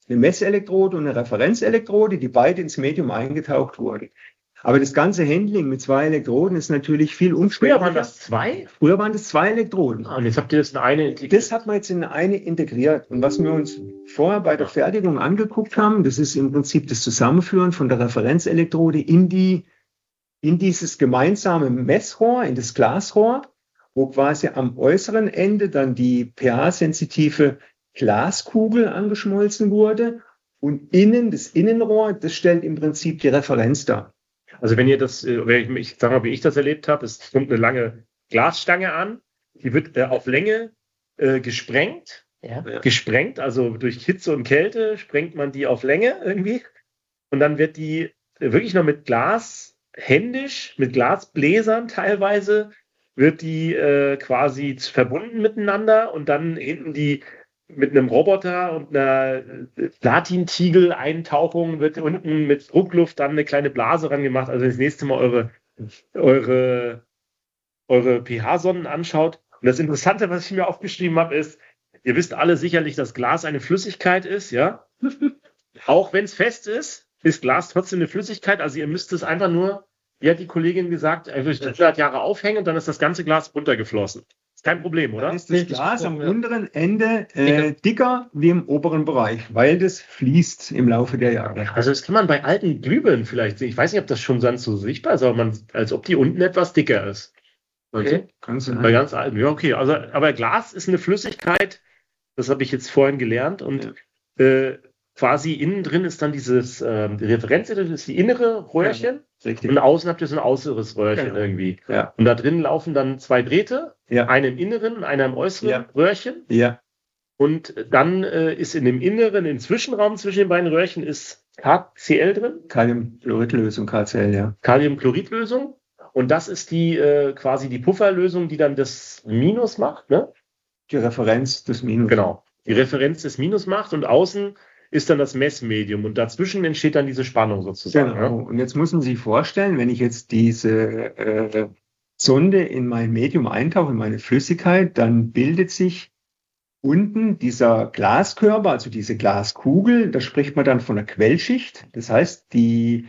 eine Messelektrode und eine Referenzelektrode, die beide ins Medium eingetaucht wurden. Aber das ganze Handling mit zwei Elektroden ist natürlich viel umständlicher. Früher waren das zwei? Früher waren das zwei Elektroden. Ah, und jetzt habt ihr das in eine integriert. Das hat man jetzt in eine integriert. Und was wir uns vorher bei der Fertigung angeguckt haben, das ist im Prinzip das Zusammenführen von der Referenzelektrode in die, in dieses gemeinsame Messrohr, in das Glasrohr, wo quasi am äußeren Ende dann die pH-sensitive Glaskugel angeschmolzen wurde. Und innen, das Innenrohr, das stellt im Prinzip die Referenz dar. Also wenn ihr das, wenn ich, ich sag mal, wie ich das erlebt habe, es kommt eine lange Glasstange an, die wird äh, auf Länge äh, gesprengt, Ja. gesprengt, also durch Hitze und Kälte sprengt man die auf Länge irgendwie und dann wird die äh, wirklich noch mit Glas händisch, mit Glasbläsern teilweise, wird die äh, quasi verbunden miteinander und dann hinten die mit einem Roboter und einer Platintiegel-Eintauchung wird unten mit Druckluft dann eine kleine Blase ran gemacht. Also das nächste Mal eure, eure, eure pH-Sonnen anschaut. Und das Interessante, was ich mir aufgeschrieben habe, ist, ihr wisst alle sicherlich, dass Glas eine Flüssigkeit ist, ja? Auch wenn es fest ist, ist Glas trotzdem eine Flüssigkeit. Also ihr müsst es einfach nur, wie hat die Kollegin gesagt, einfach hundert Jahre aufhängen und dann ist das ganze Glas runtergeflossen. Ist kein Problem, oder? Dann ist das Richtig Glas am gesprochen, ja. unteren Ende äh, dicker wie im oberen Bereich, weil das fließt im Laufe der Jahre. Also das kann man bei alten Glühbirnen vielleicht sehen. Ich weiß nicht, ob das schon ganz so sichtbar ist, aber man, als ob die unten etwas dicker ist. Okay, kannst du Bei ganz alten, ja, okay. Also, aber Glas ist eine Flüssigkeit, das habe ich jetzt vorhin gelernt. Und äh, quasi innen drin ist dann dieses äh, die Referenz, das ist die innere Röhrchen. Richtig. Und außen habt ihr so ein äußeres Röhrchen Genau. irgendwie. Ja. Und da drin laufen dann zwei Drähte, Ja. einer im inneren und einer im äußeren Ja. Röhrchen. Ja. Und dann äh, ist in dem inneren, im Zwischenraum zwischen den beiden Röhrchen ist K C L drin, Kaliumchloridlösung, K C L, ja. Kaliumchloridlösung. Und das ist die äh, quasi die Pufferlösung, die dann das Minus macht. Ne? Die Referenz des Minus. Genau. Die Referenz des Minus macht und außen ist dann das Messmedium und dazwischen entsteht dann diese Spannung sozusagen. Genau. Ne? Und jetzt muss man sich vorstellen, wenn ich jetzt diese äh, Sonde in mein Medium eintauche, in meine Flüssigkeit, dann bildet sich unten dieser Glaskörper, also diese Glaskugel, da spricht man dann von einer Quellschicht. Das heißt, die,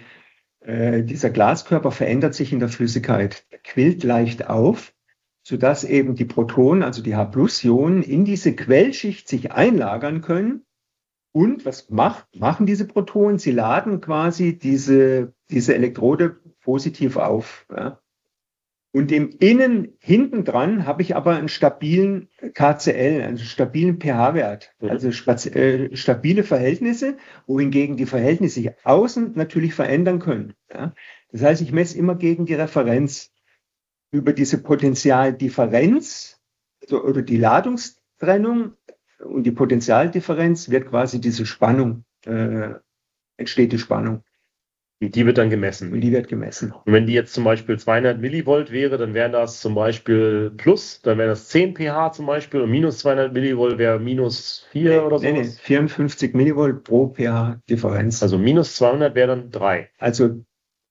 äh, dieser Glaskörper verändert sich in der Flüssigkeit, er quillt leicht auf, sodass eben die Protonen, also die H-Plus-Ionen, in diese Quellschicht sich einlagern können. Und was macht, machen diese Protonen? Sie laden quasi diese, diese Elektrode positiv auf. Ja. Und im Innen, hinten dran, habe ich aber einen stabilen K C L, einen stabilen pH-Wert, Mhm. also spaz- äh, stabile Verhältnisse, wohingegen die Verhältnisse sich außen natürlich verändern können. Ja. Das heißt, ich messe immer gegen die Referenz. Über diese Potentialdifferenz also, oder die Ladungstrennung und die Potentialdifferenz wird quasi diese Spannung, äh, entsteht die Spannung Und die wird dann gemessen. und die wird gemessen. Und wenn die jetzt zum Beispiel zweihundert Millivolt wäre, dann wären das zum Beispiel plus, dann wären das zehn pH zum Beispiel und minus zweihundert Millivolt wäre minus vier oder so. Nee, nee, vierundfünfzig Millivolt pro pH-Differenz. Also minus zweihundert wäre dann drei. Also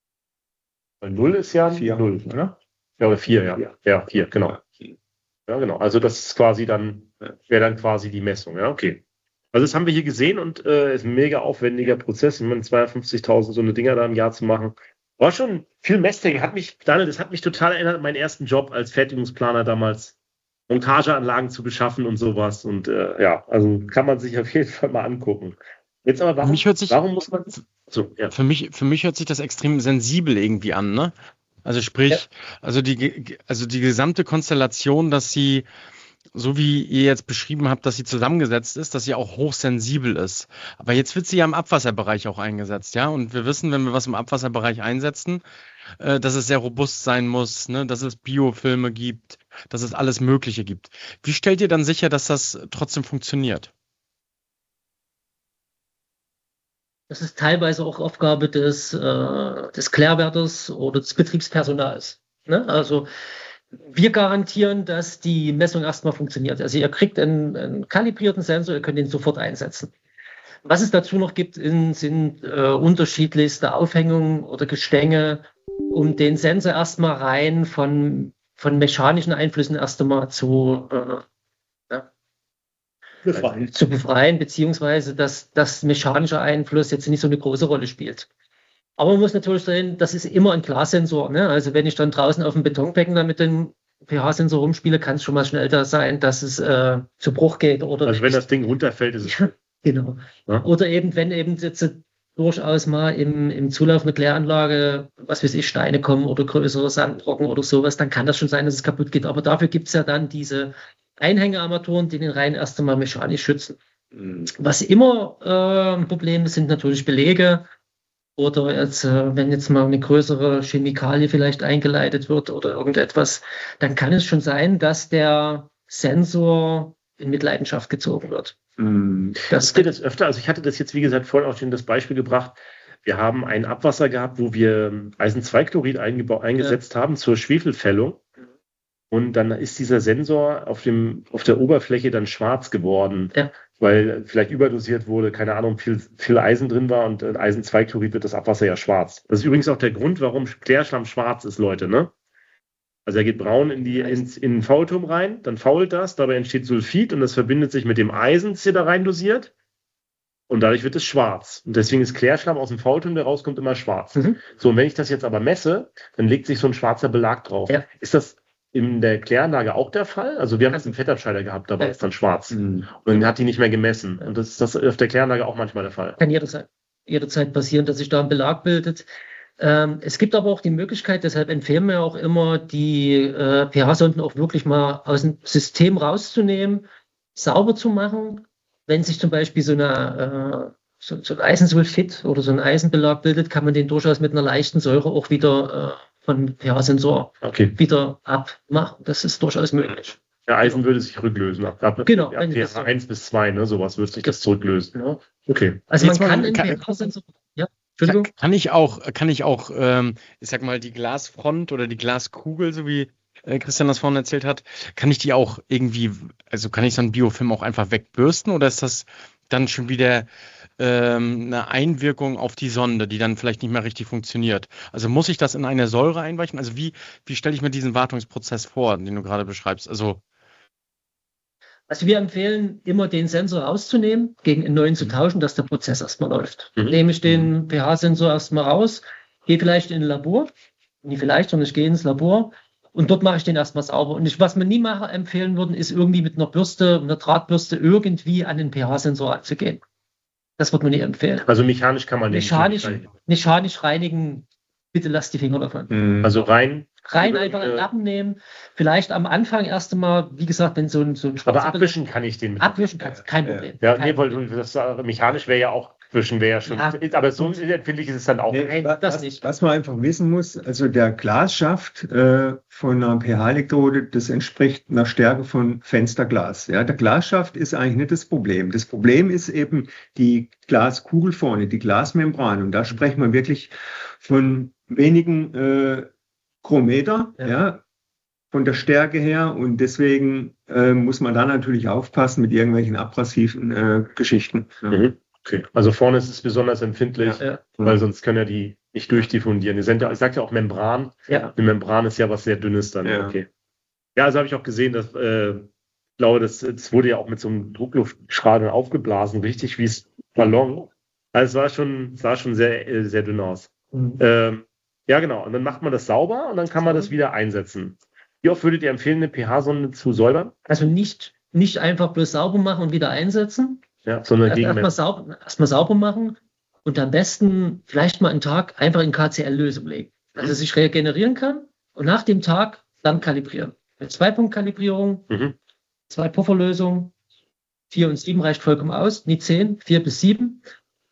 Weil null ist ja vier, null. oder? Ja, oder vier, ja. Ja. Ja, vier, genau. Ja, genau. Also das ist quasi dann, wäre dann quasi die Messung. Ja, okay. Also das haben wir hier gesehen und äh, ist ein mega aufwendiger Prozess. Ich meine, zweihundertfünfzigtausend so eine Dinger da im Jahr zu machen. War schon viel Messtechnik. Hat mich, Daniel, das hat mich total erinnert an meinen ersten Job als Fertigungsplaner damals. Montageanlagen zu beschaffen und sowas. Und äh, ja, also kann man sich auf jeden Fall mal angucken. Jetzt aber, warum, Mich hört sich- warum muss man... So, ja. Für mich, für mich hört sich das extrem sensibel irgendwie an, ne? Also sprich, Ja. also die, ge- also die gesamte Konstellation, dass sie, so wie ihr jetzt beschrieben habt, dass sie zusammengesetzt ist, dass sie auch hochsensibel ist. Aber jetzt wird sie ja im Abwasserbereich auch eingesetzt, ja? Und wir wissen, wenn wir was im Abwasserbereich einsetzen, äh, dass es sehr robust sein muss, ne? Dass es Biofilme gibt, dass es alles Mögliche gibt. Wie stellt ihr dann sicher, dass das trotzdem funktioniert? Das ist teilweise auch Aufgabe des, äh, des Klärwertes oder des Betriebspersonals. Ne? Also wir garantieren, dass die Messung erstmal funktioniert. Also ihr kriegt einen, einen kalibrierten Sensor, ihr könnt ihn sofort einsetzen. Was es dazu noch gibt, in, sind äh, unterschiedlichste Aufhängungen oder Gestänge, um den Sensor erstmal rein von, von mechanischen Einflüssen erst einmal zu, äh, ja, befreien. zu befreien, beziehungsweise dass das mechanische Einfluss jetzt nicht so eine große Rolle spielt. Aber man muss natürlich sehen, das ist immer ein Glassensor. Ne? Also wenn ich dann draußen auf dem Betonbecken dann mit dem pH-Sensor rumspiele, kann es schon mal schnell da sein, dass es äh, zu Bruch geht. Oder also wenn das Ding runterfällt, ist es... Ja, genau. Ja? Oder eben, wenn eben jetzt durchaus mal im, im Zulauf einer Kläranlage, was weiß ich, Steine kommen oder größere Sandbrocken oder sowas, dann kann das schon sein, dass es kaputt geht. Aber dafür gibt es ja dann diese Einhängearmaturen, die den Rhein erst einmal mechanisch schützen. Mhm. Was immer äh, ein Problem ist, sind natürlich Belege oder jetzt, äh, wenn jetzt mal eine größere Chemikalie vielleicht eingeleitet wird oder irgendetwas, dann kann es schon sein, dass der Sensor in Mitleidenschaft gezogen wird. Mhm. Das ist das öfter, also ich hatte das jetzt, wie gesagt, vorhin auch schon das Beispiel gebracht. Wir haben ein Abwasser gehabt, wo wir Eisen zwei Chlorid eingesetzt ja. haben zur Schwefelfällung. Und dann ist dieser Sensor auf dem, auf der Oberfläche dann schwarz geworden, ja. weil vielleicht überdosiert wurde, keine Ahnung, viel, viel Eisen drin war und Eisen zwei Chlorid wird das Abwasser ja schwarz. Das ist übrigens auch der Grund, warum Klärschlamm schwarz ist, Leute, ne? Also er geht braun in, die, ins, in den Faulturm rein, dann fault das, dabei entsteht Sulfid und das verbindet sich mit dem Eisen, das ihr da rein dosiert und dadurch wird es schwarz. Und deswegen ist Klärschlamm aus dem Faulturm, der rauskommt, immer schwarz. Mhm. So, und wenn ich das jetzt aber messe, dann legt sich so ein schwarzer Belag drauf. Ja. Ist das in der Kläranlage auch der Fall? Also wir haben jetzt einen Fettabscheider gehabt, da war es dann schwarz. Mhm. Und dann hat die nicht mehr gemessen. Und das ist das auf der Kläranlage auch manchmal der Fall. Kann jederzeit, jederzeit passieren, dass sich da ein Belag bildet. Ähm, es gibt aber auch die Möglichkeit, deshalb empfehlen wir auch immer, die äh, pH-Sonden auch wirklich mal aus dem System rauszunehmen, sauber zu machen. Wenn sich zum Beispiel so, eine, äh, so, so ein Eisensulfid oder so ein Eisenbelag bildet, kann man den durchaus mit einer leichten Säure auch wieder äh, von pH-Sensor okay. wieder abmachen. Das ist durchaus möglich. Ja, Eisen würde sich rücklösen. Ab, ab, genau. Ab pH eins bis zwei, ne, sowas würde sich das zurücklösen. Genau. Okay. Also man kann in pH-Sensor... Ja. Kann, kann ich auch, kann ich auch, ähm, ich sag mal, die Glasfront oder die Glaskugel, so wie äh, Christian das vorhin erzählt hat, kann ich die auch irgendwie, also kann ich so einen Biofilm auch einfach wegbürsten oder ist das dann schon wieder ähm, eine Einwirkung auf die Sonde, die dann vielleicht nicht mehr richtig funktioniert? Also muss ich das in eine Säure einweichen? Also wie, wie stelle ich mir diesen Wartungsprozess vor, den du gerade beschreibst? Also Also wir empfehlen immer, den Sensor rauszunehmen, gegen einen neuen zu tauschen, dass der Prozess erstmal läuft. Mhm. Nehme ich den pH-Sensor erstmal raus, gehe vielleicht in ein Labor, nicht vielleicht, sondern ich gehe ins Labor und dort mache ich den erstmal sauber. Und ich, was wir nie machen, empfehlen würden, ist irgendwie mit einer Bürste, einer Drahtbürste irgendwie an den pH-Sensor anzugehen. Das wird man nicht empfehlen. Also mechanisch kann man den mechanisch, nicht reinigen. Mechanisch reinigen, bitte lasst die Finger davon. Mhm. Also rein... Rein einfach einen Lappen nehmen. Vielleicht am Anfang erst einmal, wie gesagt, wenn so ein, so ein Aber abwischen kann ich den mit. Abwischen kannst, kein Problem. Ja, kein nee, weil das mechanisch wäre ja auch abwischen, wäre ja schon. Ja. Aber so empfindlich ist es dann auch. Nee, Nein, das was, nicht. Was man einfach wissen muss, also der Glasschaft äh, von einer pH-Elektrode, das entspricht einer Stärke von Fensterglas. Ja, der Glasschaft ist eigentlich nicht das Problem. Das Problem ist eben die Glaskugel vorne, die Glasmembran. Und da sprechen wir wirklich von wenigen äh, Chrometer, ja. ja, von der Stärke her und deswegen äh, muss man da natürlich aufpassen mit irgendwelchen abrasiven äh, Geschichten. Ja. Mhm. Okay, also vorne ist es besonders empfindlich, ja, ja. weil sonst können ja die nicht durchdiffundieren. Ihr seid ja, ich sag ja auch Membran. Ja. Eine Membran ist ja was sehr Dünnes dann. Ja, okay. Ja, also habe ich auch gesehen, dass äh, ich glaube, das, das wurde ja auch mit so einem Druckluftstrahl aufgeblasen, richtig wie es Ballon. Also es war schon, sah schon sehr, sehr dünn aus. Mhm. Ähm, Ja, genau. Und dann macht man das sauber und dann kann man das wieder einsetzen. Wie oft würdet ihr empfehlen, eine pH-Sonde zu säubern? Also nicht, nicht einfach bloß sauber machen und wieder einsetzen. Ja, sondern also erstmal sauber, erstmal sauber machen und am besten vielleicht mal einen Tag einfach in K C L-Lösung legen. Also sich regenerieren kann und nach dem Tag dann kalibrieren. Mit Zwei-Punkt-Kalibrierung, mhm. zwei Pufferlösungen, vier und sieben reicht vollkommen aus, nie zehn, vier bis sieben.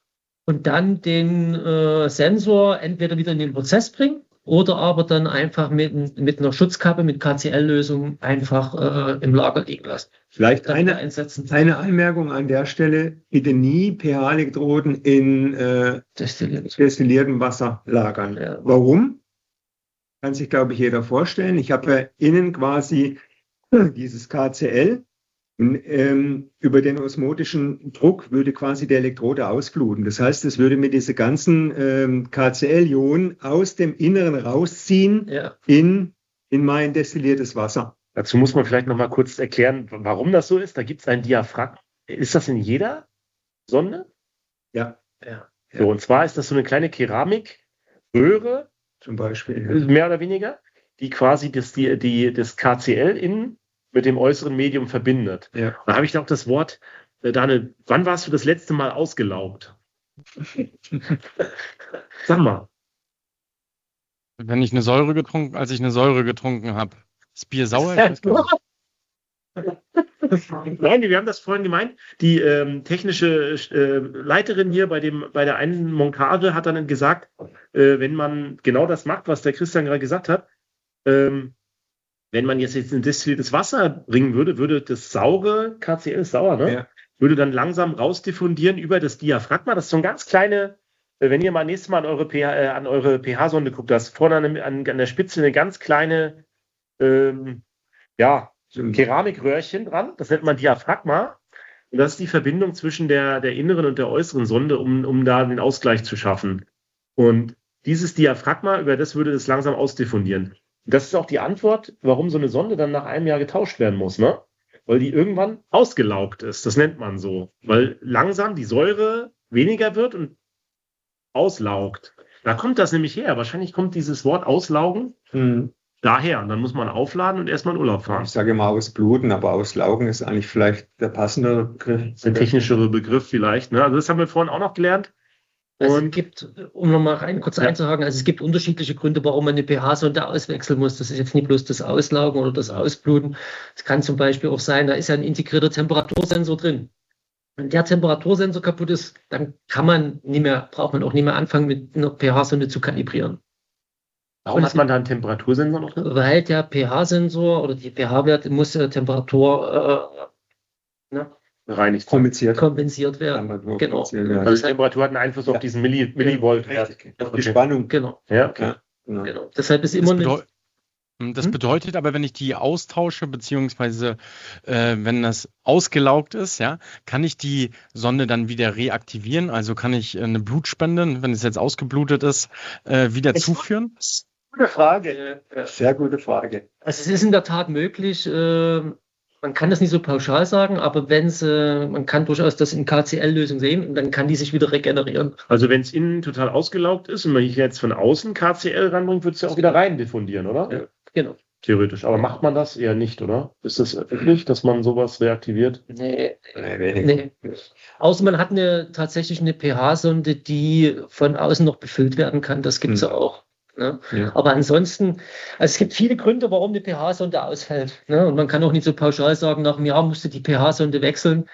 Und dann den äh, Sensor entweder wieder in den Prozess bringen oder aber dann einfach mit, mit einer Schutzkappe, mit K C L-Lösung einfach äh, im Lager liegen lassen. Vielleicht eine, eine Anmerkung an der Stelle, bitte nie pH-Elektroden in äh, destilliertem Wasser lagern. Ja. Warum? Kann sich, glaube ich, jeder vorstellen. Ich habe ja innen quasi dieses K C L. Und, ähm, über den osmotischen Druck würde quasi der Elektrode ausfluten. Das heißt, es würde mit diese ganzen ähm, K C L-Ionen aus dem Inneren rausziehen ja. in, in mein destilliertes Wasser. Dazu muss man vielleicht noch mal kurz erklären, warum das so ist. Da gibt es ein Diaphragma. ist das in jeder Sonde? Ja. Ja. So, und zwar ist das so eine kleine Keramikröhre, Zum Beispiel. mehr oder weniger, die quasi das, die, die, das K C L innen mit dem äußeren Medium verbindet. Ja. Da habe ich da auch das Wort, äh, Daniel, wann warst du das letzte Mal ausgelaugt? Sag mal. Wenn ich eine Säure getrunken, als ich eine Säure getrunken habe. Ist Bier sauer? Ich weiß gar nicht. Nein, wir haben das vorhin gemeint. Die ähm, technische äh, Leiterin hier bei, dem, bei der einen Montage hat dann gesagt, äh, wenn man genau das macht, was der Christian gerade gesagt hat, ähm, wenn man jetzt, jetzt in destilliertes Wasser bringen würde, würde das saure, K C L ist sauer, ne? Ja. Würde dann langsam rausdiffundieren über das Diaphragma. Das ist so ein ganz kleine, äh, wenn ihr mal nächstes Mal an eure, pH, äh, an eure pH-Sonde guckt, da ist vorne an, an, an der Spitze eine ganz kleine, ähm, ja, so ein Keramikröhrchen dran. Das nennt man Diaphragma. Und das ist die Verbindung zwischen der, der inneren und der äußeren Sonde, um, um da den Ausgleich zu schaffen. Und dieses Diaphragma, über das würde das langsam ausdiffundieren. Und das ist auch die Antwort, warum so eine Sonde dann nach einem Jahr getauscht werden muss, ne? Weil die irgendwann ausgelaugt ist. Das nennt man so. Weil langsam die Säure weniger wird und auslaugt. Da kommt das nämlich her. Wahrscheinlich kommt dieses Wort auslaugen Hm. daher. Und dann muss man aufladen und erstmal in Urlaub fahren. Ich sage immer ausbluten, aber auslaugen ist eigentlich vielleicht der passendere Begriff. Das ist ein technischere Begriff vielleicht. Ne? Also das haben wir vorhin auch noch gelernt. Also es Und gibt, um nochmal rein kurz Ja. einzuhaken, also es gibt unterschiedliche Gründe, warum man eine pH-Sonde auswechseln muss. Das ist jetzt nicht bloß das Auslaugen oder das Ausbluten. Es kann zum Beispiel auch sein, da ist ja ein integrierter Temperatursensor drin. Wenn der Temperatursensor kaputt ist, dann kann man nicht mehr, braucht man auch nicht mehr anfangen, mit einer pH-Sonde zu kalibrieren. warum hat man da einen Temperatursensor noch drin? Weil der pH-Sensor oder die pH-Wert muss der Temperatur äh, ne, Reinigt. Kompliziert. kompensiert werden. Genau. Genau. Also die Temperatur hat einen Einfluss auf Ja. diesen Milli Millivolt. Richtig. Okay. Die Spannung. Genau, Ja, okay. Ja, genau. genau. Deshalb ist Das, immer bedeu eine, das Hm? bedeutet aber, wenn ich die austausche, beziehungsweise äh, wenn das ausgelaugt ist, ja, kann ich die Sonde dann wieder reaktivieren? Also kann ich äh, eine Blutspende, wenn es jetzt ausgeblutet ist, äh, wieder Es- zuführen? Gute Frage. Sehr gute Frage. Also es ist in der Tat möglich, äh, man kann das nicht so pauschal sagen, aber wenn es, äh, man kann durchaus das in K C L-Lösung sehen und dann kann die sich wieder regenerieren. Also wenn es innen total ausgelaugt ist und man hier jetzt von außen K C L ranbringt, wird es ja auch wieder rein diffundieren, oder? Ja. Genau. Theoretisch. Aber macht man das eher nicht, oder? Ist das wirklich, dass man sowas reaktiviert? Nee, Nee, wenig. nee. Außer man hat eine, tatsächlich eine pH-Sonde, die von außen noch befüllt werden kann. Das gibt es Hm. ja auch. Ne? Ja. Aber ansonsten, also es gibt viele Gründe, warum eine pH-Sonde ausfällt. Ne? Und man kann auch nicht so pauschal sagen, nach einem Jahr musst du die pH-Sonde wechseln.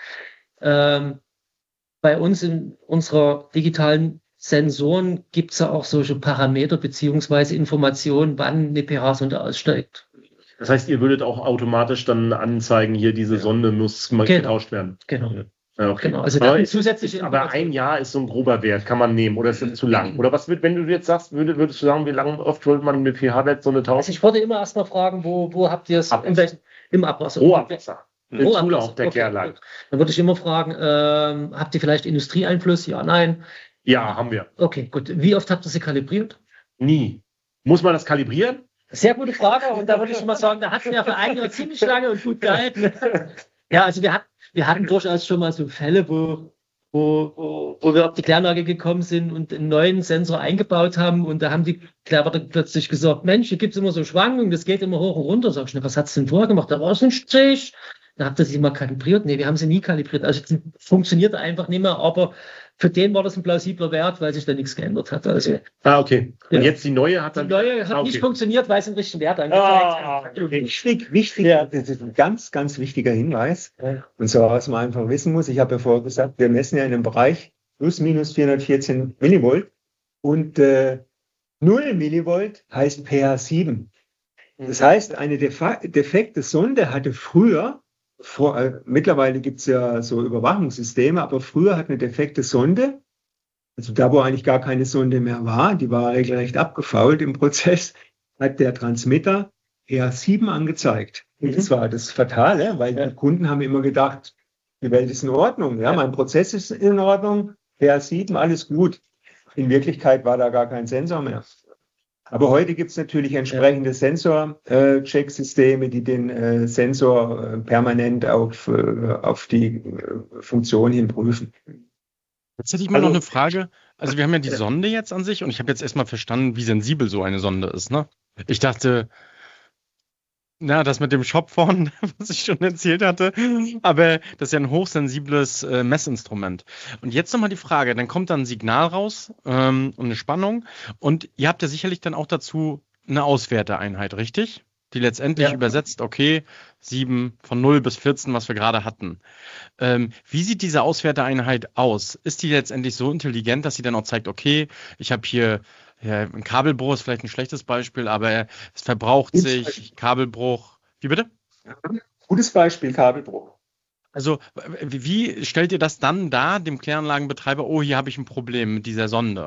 Ähm, bei uns in unserer digitalen Sensoren gibt es ja auch solche Parameter beziehungsweise Informationen, wann eine pH-Sonde aussteigt. Das heißt, ihr würdet auch automatisch dann anzeigen, hier diese Sonde muss mal Genau. getauscht werden. Genau. Ja, okay. Genau. Also aber, dann ist, zusätzliche ist, aber Informationen. ein Jahr ist so ein grober Wert, kann man nehmen. Oder ist das zu lang? Oder was wird, wenn du jetzt sagst, würdest, würdest du sagen, wie lange oft wollte man mit pH-Wert so eine Also tauschen? ich wollte immer erst mal fragen, wo, wo habt ihr es? Abwasser. In welchen, Im Abwasser. Rohabwasser. Den Rohabwasser. Zulauf der Okay, Kehrlein. gut. Dann würde ich immer fragen, ähm, habt ihr vielleicht Industrieeinfluss? Ja, nein. Ja, haben wir. Okay, gut. Wie oft habt ihr sie kalibriert? Nie. Muss man das kalibrieren? Sehr gute Frage. Und da würde ich mal sagen, da hatten wir für ein Jahr ziemlich lange und gut gehalten. Ja, also wir hatten, wir hatten durchaus schon mal so Fälle, wo, wo, wo, wo wir auf die Kläranlage gekommen sind und einen neuen Sensor eingebaut haben. Und da haben die Klärer plötzlich gesagt, Mensch, hier gibt es immer so Schwankungen, das geht immer hoch und runter. Sag ich, was hat's denn vorher gemacht? Da war es ein Strich. Da habt ihr sie mal kalibriert. Nee, wir haben sie nie kalibriert. Also es funktioniert einfach nicht mehr, aber für den war das ein plausibler Wert, weil sich da nichts geändert hat. Also Ah, okay. Und Ja. jetzt die neue hat die dann. neue hat Ah, okay. nicht funktioniert, weil es einen richtigen Wert angezeigt Ah, hat. okay. Wichtig, wichtig, Ja. das ist ein ganz, ganz wichtiger Hinweis. Ja. Und zwar, was man einfach wissen muss, ich habe ja vorher gesagt, wir messen ja in einem Bereich plus minus vierhundertvierzehn Millivolt und äh, null Millivolt heißt pH sieben. Das heißt, eine defa- defekte Sonde hatte früher, vor, äh, mittlerweile gibt es ja so Überwachungssysteme, aber früher hat eine defekte Sonde, also da, wo eigentlich gar keine Sonde mehr war, die war regelrecht abgefault im Prozess, hat der Transmitter pH sieben angezeigt. Und Mhm. das war das Fatale, weil Ja. die Kunden haben immer gedacht, die Welt ist in Ordnung, ja, Ja. mein Prozess ist in Ordnung, pH sieben, alles gut. In Wirklichkeit war da gar kein Sensor mehr. Aber heute gibt es natürlich entsprechende ja. Sensor-Check-Systeme, die den äh, Sensor äh, permanent auf, äh, auf die äh, Funktion hin prüfen. Jetzt hätte ich mal also, noch eine Frage. Also wir haben ja die Sonde jetzt an sich und ich habe jetzt erstmal verstanden, wie sensibel so eine Sonde ist, ne? Ich dachte, na, das mit dem Shop vorne, was ich schon erzählt hatte, aber das ist ja ein hochsensibles äh, Messinstrument. Und jetzt nochmal die Frage, dann kommt dann ein Signal raus ähm, und eine Spannung und ihr habt ja sicherlich dann auch dazu eine Auswerteeinheit, richtig? Die letztendlich ja. übersetzt, okay, sieben von null bis vierzehn, was wir gerade hatten. Ähm, wie sieht diese Auswerteeinheit aus? Ist die letztendlich so intelligent, dass sie dann auch zeigt, okay, ich habe hier ja, ein Kabelbruch, ist vielleicht ein schlechtes Beispiel, aber es verbraucht Gutes sich, Beispiel. Kabelbruch. Wie bitte? Gutes Beispiel, Kabelbruch. Also wie stellt ihr das dann dar, dem Kläranlagenbetreiber, oh, hier habe ich ein Problem mit dieser Sonde?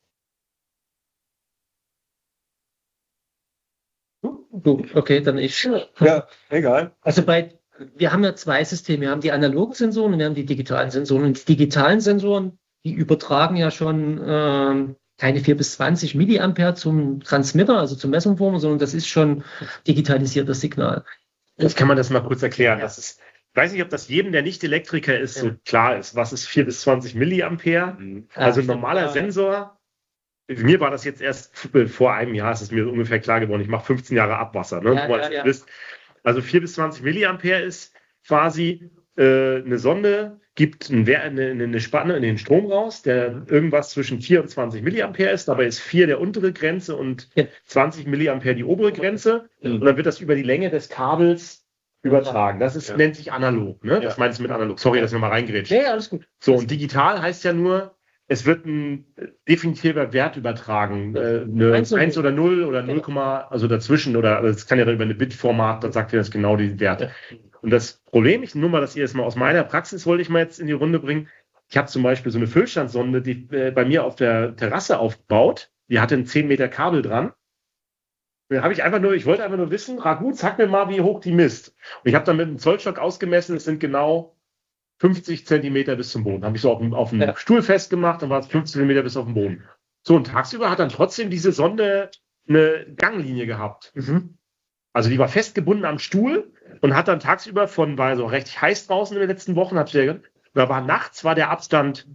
Du, okay, dann ich. Ja, egal. Also bei, wir haben ja zwei Systeme. Wir haben die analogen Sensoren und wir haben die digitalen Sensoren. Und die digitalen Sensoren, die übertragen ja schon ähm, keine vier bis zwanzig Milliampere zum Transmitter, also zum Messumformer, sondern das ist schon digitalisiertes Signal. Jetzt kann man das mal kurz erklären. Das ist, ich weiß nicht, ob das jedem, der nicht Elektriker ist, so klar ist. Was ist vier bis zwanzig Milliampere? Also ein normaler Sensor. Mir war das jetzt erst vor einem Jahr, ist es mir ungefähr klar geworden. Ich mache fünfzehn Jahre Abwasser. Ne? Ja, ja, ja. Wisst. Also vier bis zwanzig Milliampere ist quasi äh, eine Sonde, gibt ein, eine, eine Spanne in den Strom raus, der irgendwas zwischen vier und zwanzig Milliampere ist. Dabei ist vier der untere Grenze und ja. zwanzig Milliampere die obere Grenze. Mhm. Und dann wird das über die Länge des Kabels übertragen. Das ist, ja. nennt sich analog. Ne? Ja. Das meinst du mit analog? Sorry, dass wir mal reingrätscht. Ja, alles gut. So, und digital heißt ja nur, es wird ein definitiver Wert übertragen. Äh, eine eins oder null oder null, also dazwischen, oder also das kann ja dann über eine Bit-Format, dann sagt ihr das genau die Werte. Und das Problem, ich nur mal, dass ihr das mal aus meiner Praxis wollte ich mal jetzt in die Runde bringen. Ich habe zum Beispiel so eine Füllstandssonde, die äh, bei mir auf der Terrasse aufgebaut. Die hatte ein zehn Meter Kabel dran. Da habe ich einfach nur, ich wollte einfach nur wissen, Ragut, sag mir mal, wie hoch die misst. Und ich habe dann mit einem Zollstock ausgemessen, es sind genau fünfzig Zentimeter bis zum Boden. Habe ich so auf dem, auf dem ja. Stuhl festgemacht, dann war es fünfzig Zentimeter bis auf den Boden. So, und tagsüber hat dann trotzdem diese Sonde eine Ganglinie gehabt. Mhm. Also die war festgebunden am Stuhl und hat dann tagsüber von, war so recht heiß draußen in den letzten Wochen, hat der, da war nachts, war der Abstand,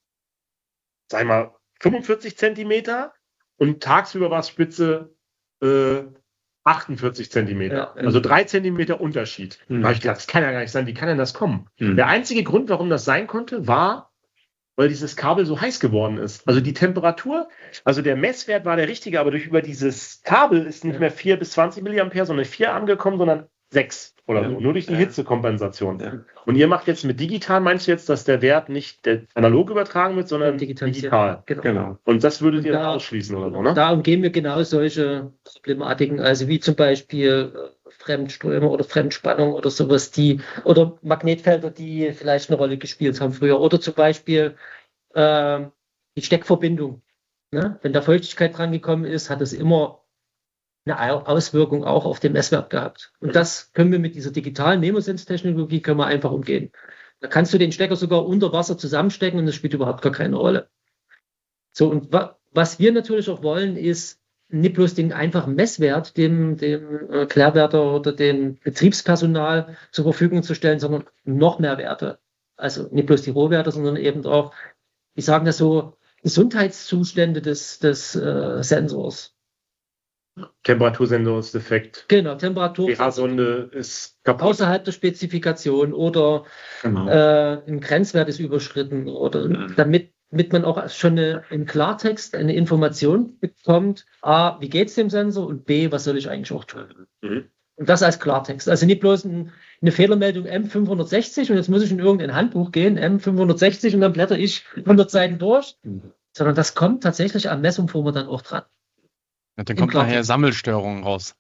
sag ich mal, fünfundvierzig Zentimeter und tagsüber war es Spitze äh, achtundvierzig Zentimeter. Ja, also drei Zentimeter Unterschied. Mhm. Da habe ich gedacht, das kann ja gar nicht sein. Wie kann denn das kommen? Mhm. Der einzige Grund, warum das sein konnte, war, weil dieses Kabel so heiß geworden ist. Also die Temperatur, also der Messwert war der richtige, aber durch über dieses Kabel ist nicht mehr vier bis zwanzig Milliampere, sondern vier angekommen, sondern sechs oder so. Nur durch die Hitzekompensation. Ja. Und ihr macht jetzt mit digital, meinst du jetzt, dass der Wert nicht der analog übertragen wird, sondern digital? Genau. genau. Und das würdet ihr dann ausschließen oder so, ne? Da umgehen wir genau solche Problematiken, also wie zum Beispiel Fremdströme oder Fremdspannung oder sowas, die, oder Magnetfelder, die vielleicht eine Rolle gespielt haben früher. Oder zum Beispiel äh, die Steckverbindung. Ne? Wenn da Feuchtigkeit dran gekommen ist, hat es immer eine Auswirkung auch auf den Messwert gehabt. Und das können wir mit dieser digitalen Nemosens-Technologie können wir einfach umgehen. Da kannst du den Stecker sogar unter Wasser zusammenstecken und das spielt überhaupt gar keine Rolle. So, und wa was wir natürlich auch wollen, ist nicht bloß den einfachen Messwert dem, dem äh, Klärwärter oder dem Betriebspersonal zur Verfügung zu stellen, sondern noch mehr Werte. Also nicht bloß die Rohwerte, sondern eben auch, ich sage das so, Gesundheitszustände des, des äh, Sensors. Temperatursensor ist defekt. Genau, Temperatur. pH-Sonde ist kaputt. Außerhalb der Spezifikation oder genau. äh, ein Grenzwert ist überschritten oder ja. damit, damit man auch schon eine, im Klartext eine Information bekommt, A, wie geht es dem Sensor und B, was soll ich eigentlich auch tun? Mhm. Und das als Klartext. Also nicht bloß ein, eine Fehlermeldung M fünfhundertsechzig und jetzt muss ich in irgendein Handbuch gehen, M fünfhundertsechzig und dann blätter ich hundert Seiten durch, mhm. sondern das kommt tatsächlich am Messumformer dann auch dran. Ja, dann kommt nachher Sammelstörungen raus.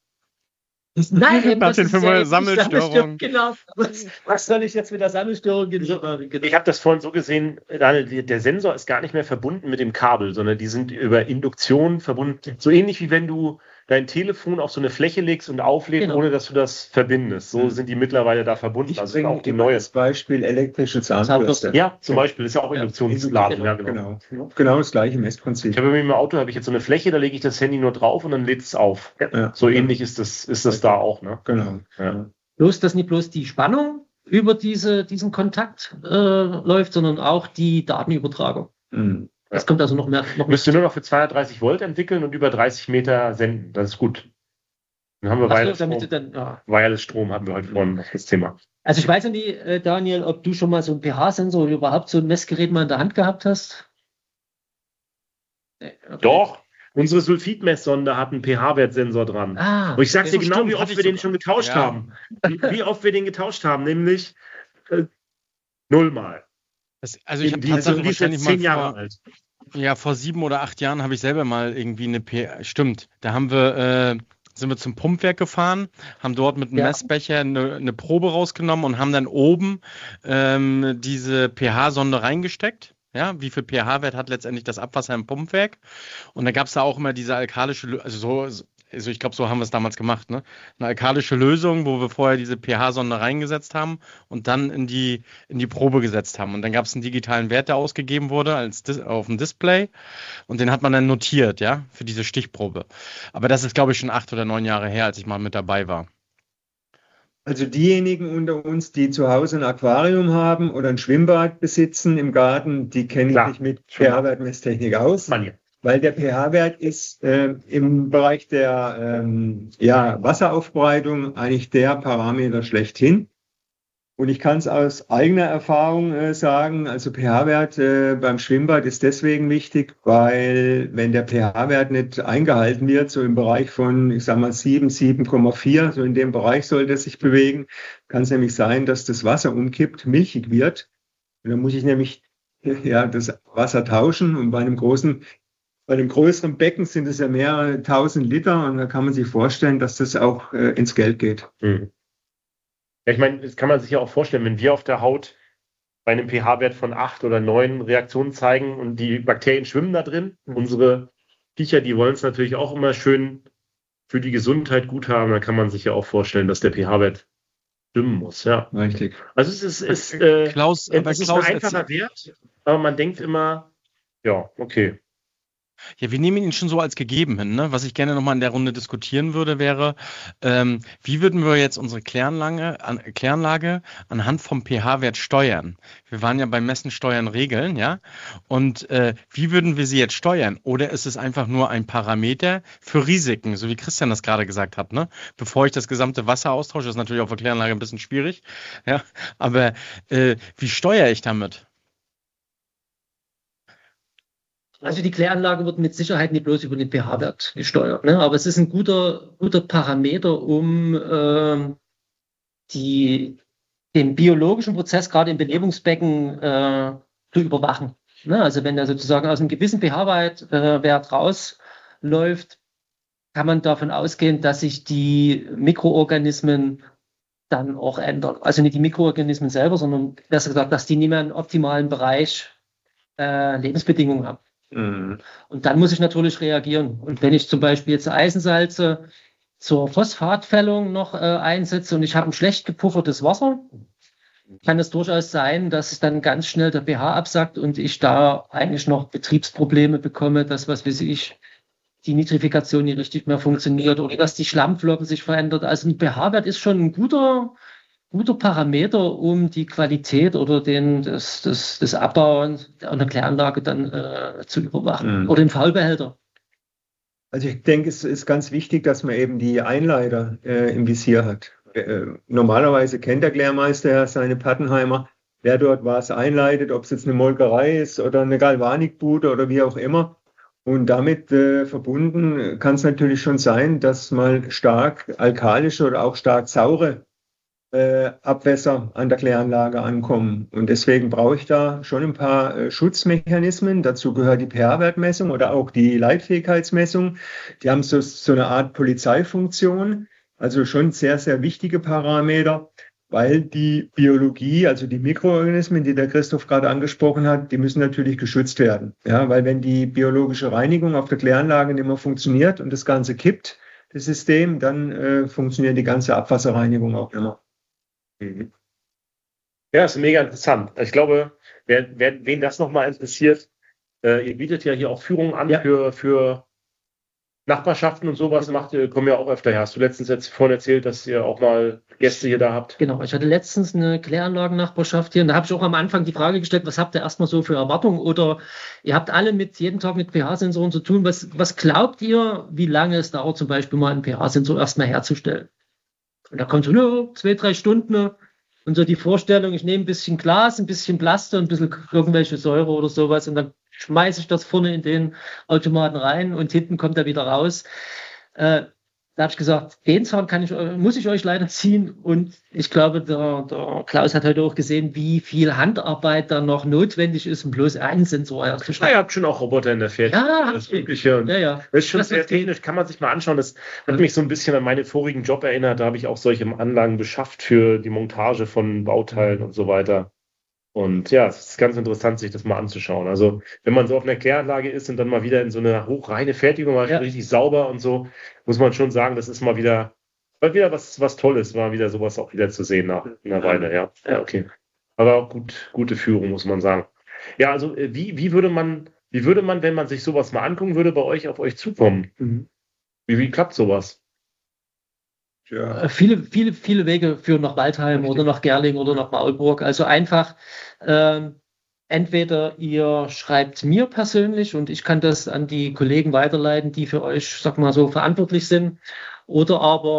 Nein, das ist ja Sammelstörung. Genau. Was, was soll ich jetzt mit der Sammelstörung genau. Ich habe das vorhin so gesehen, Daniel, der Sensor ist gar nicht mehr verbunden mit dem Kabel, sondern die sind über Induktion verbunden. So ähnlich wie wenn du dein Telefon auf so eine Fläche legst und auflädst, Genau. ohne dass du das verbindest. So Mhm. sind die mittlerweile da verbunden. Ich Also bringe auch die immer neue. das Beispiel elektrische Zahnbürste. Ja, zum Beispiel. Ist ja auch Ja. Induktionsladen. Ja, Genau. genau. Genau das gleiche Ich Messprinzip. habe in meinem Auto habe ich jetzt so eine Fläche, da lege ich das Handy nur drauf und dann lädt es auf. Ja. So ähnlich ist das, ist das da auch. Ne? Genau. Ja. Bloß, dass nicht bloß die Spannung über diese, diesen Kontakt äh, läuft, sondern auch die Datenübertragung. Mhm. Das kommt also noch mehr. Noch Müsst ihr nur noch für zweihundertdreißig Volt entwickeln und über dreißig Meter senden. Das ist gut. Dann haben wir Ach so, Wireless damit du Strom. dann, ja. Wireless Strom hatten wir heute vorhin noch das Thema. Also ich weiß ja nicht, äh, Daniel, ob du schon mal so einen pH-Sensor oder überhaupt so ein Messgerät mal in der Hand gehabt hast. Nee, okay. Doch, unsere Sulfidmesssonde hat einen pH-Wertsensor dran. Ah, Und ich sag's dir okay. genau, stimmt, wie hatte oft ich wir den sogar. schon getauscht Ja. haben. Wie, wie oft wir den getauscht haben, nämlich äh, nullmal. Das, also ich habe Die ist tatsächlich jetzt wahrscheinlich zehn mal Jahre vor, alt. ja, vor sieben oder acht Jahren habe ich selber mal irgendwie eine P. Stimmt, da haben wir, äh, sind wir zum Pumpwerk gefahren, haben dort mit einem Ja. Messbecher eine, eine Probe rausgenommen und haben dann oben ähm, diese pH-Sonde reingesteckt. Ja, wie viel pH-Wert hat letztendlich das Abwasser im Pumpwerk? Und da gab es da auch immer diese alkalische, Lö- also so, also ich glaube, so haben wir es damals gemacht, ne? Eine alkalische Lösung, wo wir vorher diese pH-Sonde reingesetzt haben und dann in die, in die Probe gesetzt haben. Und dann gab es einen digitalen Wert, der ausgegeben wurde als Dis auf dem Display. Und den hat man dann notiert, ja, für diese Stichprobe. Aber das ist, glaube ich, schon acht oder neun Jahre her, als ich mal mit dabei war. Also diejenigen unter uns, die zu Hause ein Aquarium haben oder ein Schwimmbad besitzen im Garten, die kennen Klar. sich mit pH-Wertmesstechnik aus, Mann, ja. weil der pH-Wert ist äh, im Bereich der ähm, ja, Wasseraufbereitung eigentlich der Parameter schlechthin. Und ich kann es aus eigener Erfahrung äh, sagen, also pH-Wert äh, beim Schwimmbad ist deswegen wichtig, weil wenn der pH-Wert nicht eingehalten wird, so im Bereich von, ich sag mal, sieben, sieben Komma vier, so in dem Bereich sollte es sich bewegen, kann es nämlich sein, dass das Wasser umkippt, milchig wird. Und dann muss ich nämlich ja, das Wasser tauschen und bei einem großen Bei einem größeren Becken sind es ja mehrere tausend Liter und da kann man sich vorstellen, dass das auch äh, ins Geld geht. Mhm. Ja, ich meine, das kann man sich ja auch vorstellen, wenn wir auf der Haut bei einem pH-Wert von acht oder neun Reaktionen zeigen und die Bakterien schwimmen da drin. Mhm. Unsere Viecher, die wollen es natürlich auch immer schön für die Gesundheit gut haben. Da kann man sich ja auch vorstellen, dass der pH-Wert stimmen muss. Ja. Richtig. Also es ist, ist, äh, Klaus, aber es ist Klaus, ein einfacher erzähl- Wert, aber man denkt immer, ja, okay. Ja, wir nehmen ihn schon so als gegeben hin. Ne? Was ich gerne nochmal in der Runde diskutieren würde, wäre, ähm, wie würden wir jetzt unsere Kläranlage, an, Kläranlage anhand vom pH-Wert steuern? Wir waren ja beim Messen, Steuern, Regeln, ja? Und äh, wie würden wir sie jetzt steuern? Oder ist es einfach nur ein Parameter für Risiken, so wie Christian das gerade gesagt hat, ne? Bevor ich das gesamte Wasser austausche, ist natürlich auf der Kläranlage ein bisschen schwierig, ja? Aber äh, wie steuere ich damit? Also die Kläranlage wird mit Sicherheit nicht bloß über den pH-Wert gesteuert, ne? Aber es ist ein guter, guter Parameter, um ähm, die, den biologischen Prozess gerade im Belebungsbecken äh, zu überwachen. Ne? Also wenn er sozusagen aus einem gewissen pH-Wert äh, Wert rausläuft, kann man davon ausgehen, dass sich die Mikroorganismen dann auch ändern. Also nicht die Mikroorganismen selber, sondern besser gesagt, dass die nicht mehr einen optimalen Bereich äh, Lebensbedingungen haben. Mhm. Und dann muss ich natürlich reagieren. Und wenn ich zum Beispiel jetzt Eisensalze zur Phosphatfällung noch äh, einsetze und ich habe ein schlecht gepuffertes Wasser, kann es durchaus sein, dass es dann ganz schnell der pH absackt und ich da eigentlich noch Betriebsprobleme bekomme, dass, was weiß ich, die Nitrifikation nicht richtig mehr funktioniert oder dass die Schlammflocken sich verändert. Also ein pH-Wert ist schon ein guter, guter Parameter, um die Qualität oder den, das, das, das Abbauen einer Kläranlage dann äh, zu überwachen. Mhm. Oder im Faulbehälter. Also ich denke, es ist ganz wichtig, dass man eben die Einleiter äh, im Visier hat. Äh, normalerweise kennt der Klärmeister ja seine Pattenheimer, wer dort was einleitet, ob es jetzt eine Molkerei ist oder eine Galvanikbude oder wie auch immer. Und damit äh, verbunden kann es natürlich schon sein, dass mal stark alkalische oder auch stark saure äh, Abwässer an der Kläranlage ankommen. Und deswegen brauche ich da schon ein paar äh, Schutzmechanismen. Dazu gehört die pH-Wertmessung oder auch die Leitfähigkeitsmessung. Die haben so, so eine Art Polizeifunktion, also schon sehr, sehr wichtige Parameter, weil die Biologie, also die Mikroorganismen, die der Christoph gerade angesprochen hat, die müssen natürlich geschützt werden. Ja, weil wenn die biologische Reinigung auf der Kläranlage nicht mehr funktioniert und das Ganze kippt, das System, dann äh, funktioniert die ganze Abwasserreinigung auch immer. Mhm. Ja, ist mega interessant. Ich glaube, wer, wer, wen das nochmal interessiert, äh, ihr bietet ja hier auch Führungen an Ja. für, für Nachbarschaften und sowas. Macht ihr, kommen ja auch öfter her. Hast du letztens jetzt vorhin erzählt, dass ihr auch mal Gäste hier da habt? Genau, ich hatte letztens eine Kläranlagennachbarschaft hier und da habe ich auch am Anfang die Frage gestellt, was habt ihr erstmal so für Erwartungen oder ihr habt alle mit jeden Tag mit pH-Sensoren zu tun. Was, was glaubt ihr, wie lange es dauert, zum Beispiel mal einen pH-Sensor erstmal herzustellen? Und da kommt so, ne, zwei, drei Stunden ne? Und so die Vorstellung, ich nehme ein bisschen Glas, ein bisschen Plaste und ein bisschen irgendwelche Säure oder sowas und dann schmeiße ich das vorne in den Automaten rein und hinten kommt er wieder raus. Äh, Da habe ich gesagt, den Zahn kann ich, muss ich euch leider ziehen. Und ich glaube, der, der Klaus hat heute auch gesehen, wie viel Handarbeit da noch notwendig ist, um bloß einen Sensor Ja, herzustellen. ihr habt schon auch Roboter in der Fertigung. Ja, das Mögliche. Und Ja, ja. das ist schon Das sehr ist- technisch, kann man sich mal anschauen. Das hat mich so ein bisschen an meine vorigen Job erinnert. Da habe ich auch solche Anlagen beschafft für die Montage von Bauteilen und so weiter. Und ja, es ist ganz interessant, sich das mal anzuschauen. Also, wenn man so auf einer Kläranlage ist und dann mal wieder in so eine hochreine Fertigung, mal Ja. richtig sauber und so, muss man schon sagen, das ist mal wieder, mal wieder was, was Tolles, mal wieder sowas auch wieder zu sehen nach einer Weile, ja. Ja, okay. Aber auch gut, gute Führung, muss man sagen. Ja, also, äh, wie, wie würde man, wie würde man, wenn man sich sowas mal angucken würde, bei euch auf euch zukommen? Mhm. Wie, wie klappt sowas? Ja. Äh, Viele, viele, viele Wege führen nach Waldheim Richtig. oder nach Gerling oder nach Maulburg. Also einfach, ähm, entweder ihr schreibt mir persönlich und ich kann das an die Kollegen weiterleiten, die für euch, sag mal so, verantwortlich sind. Oder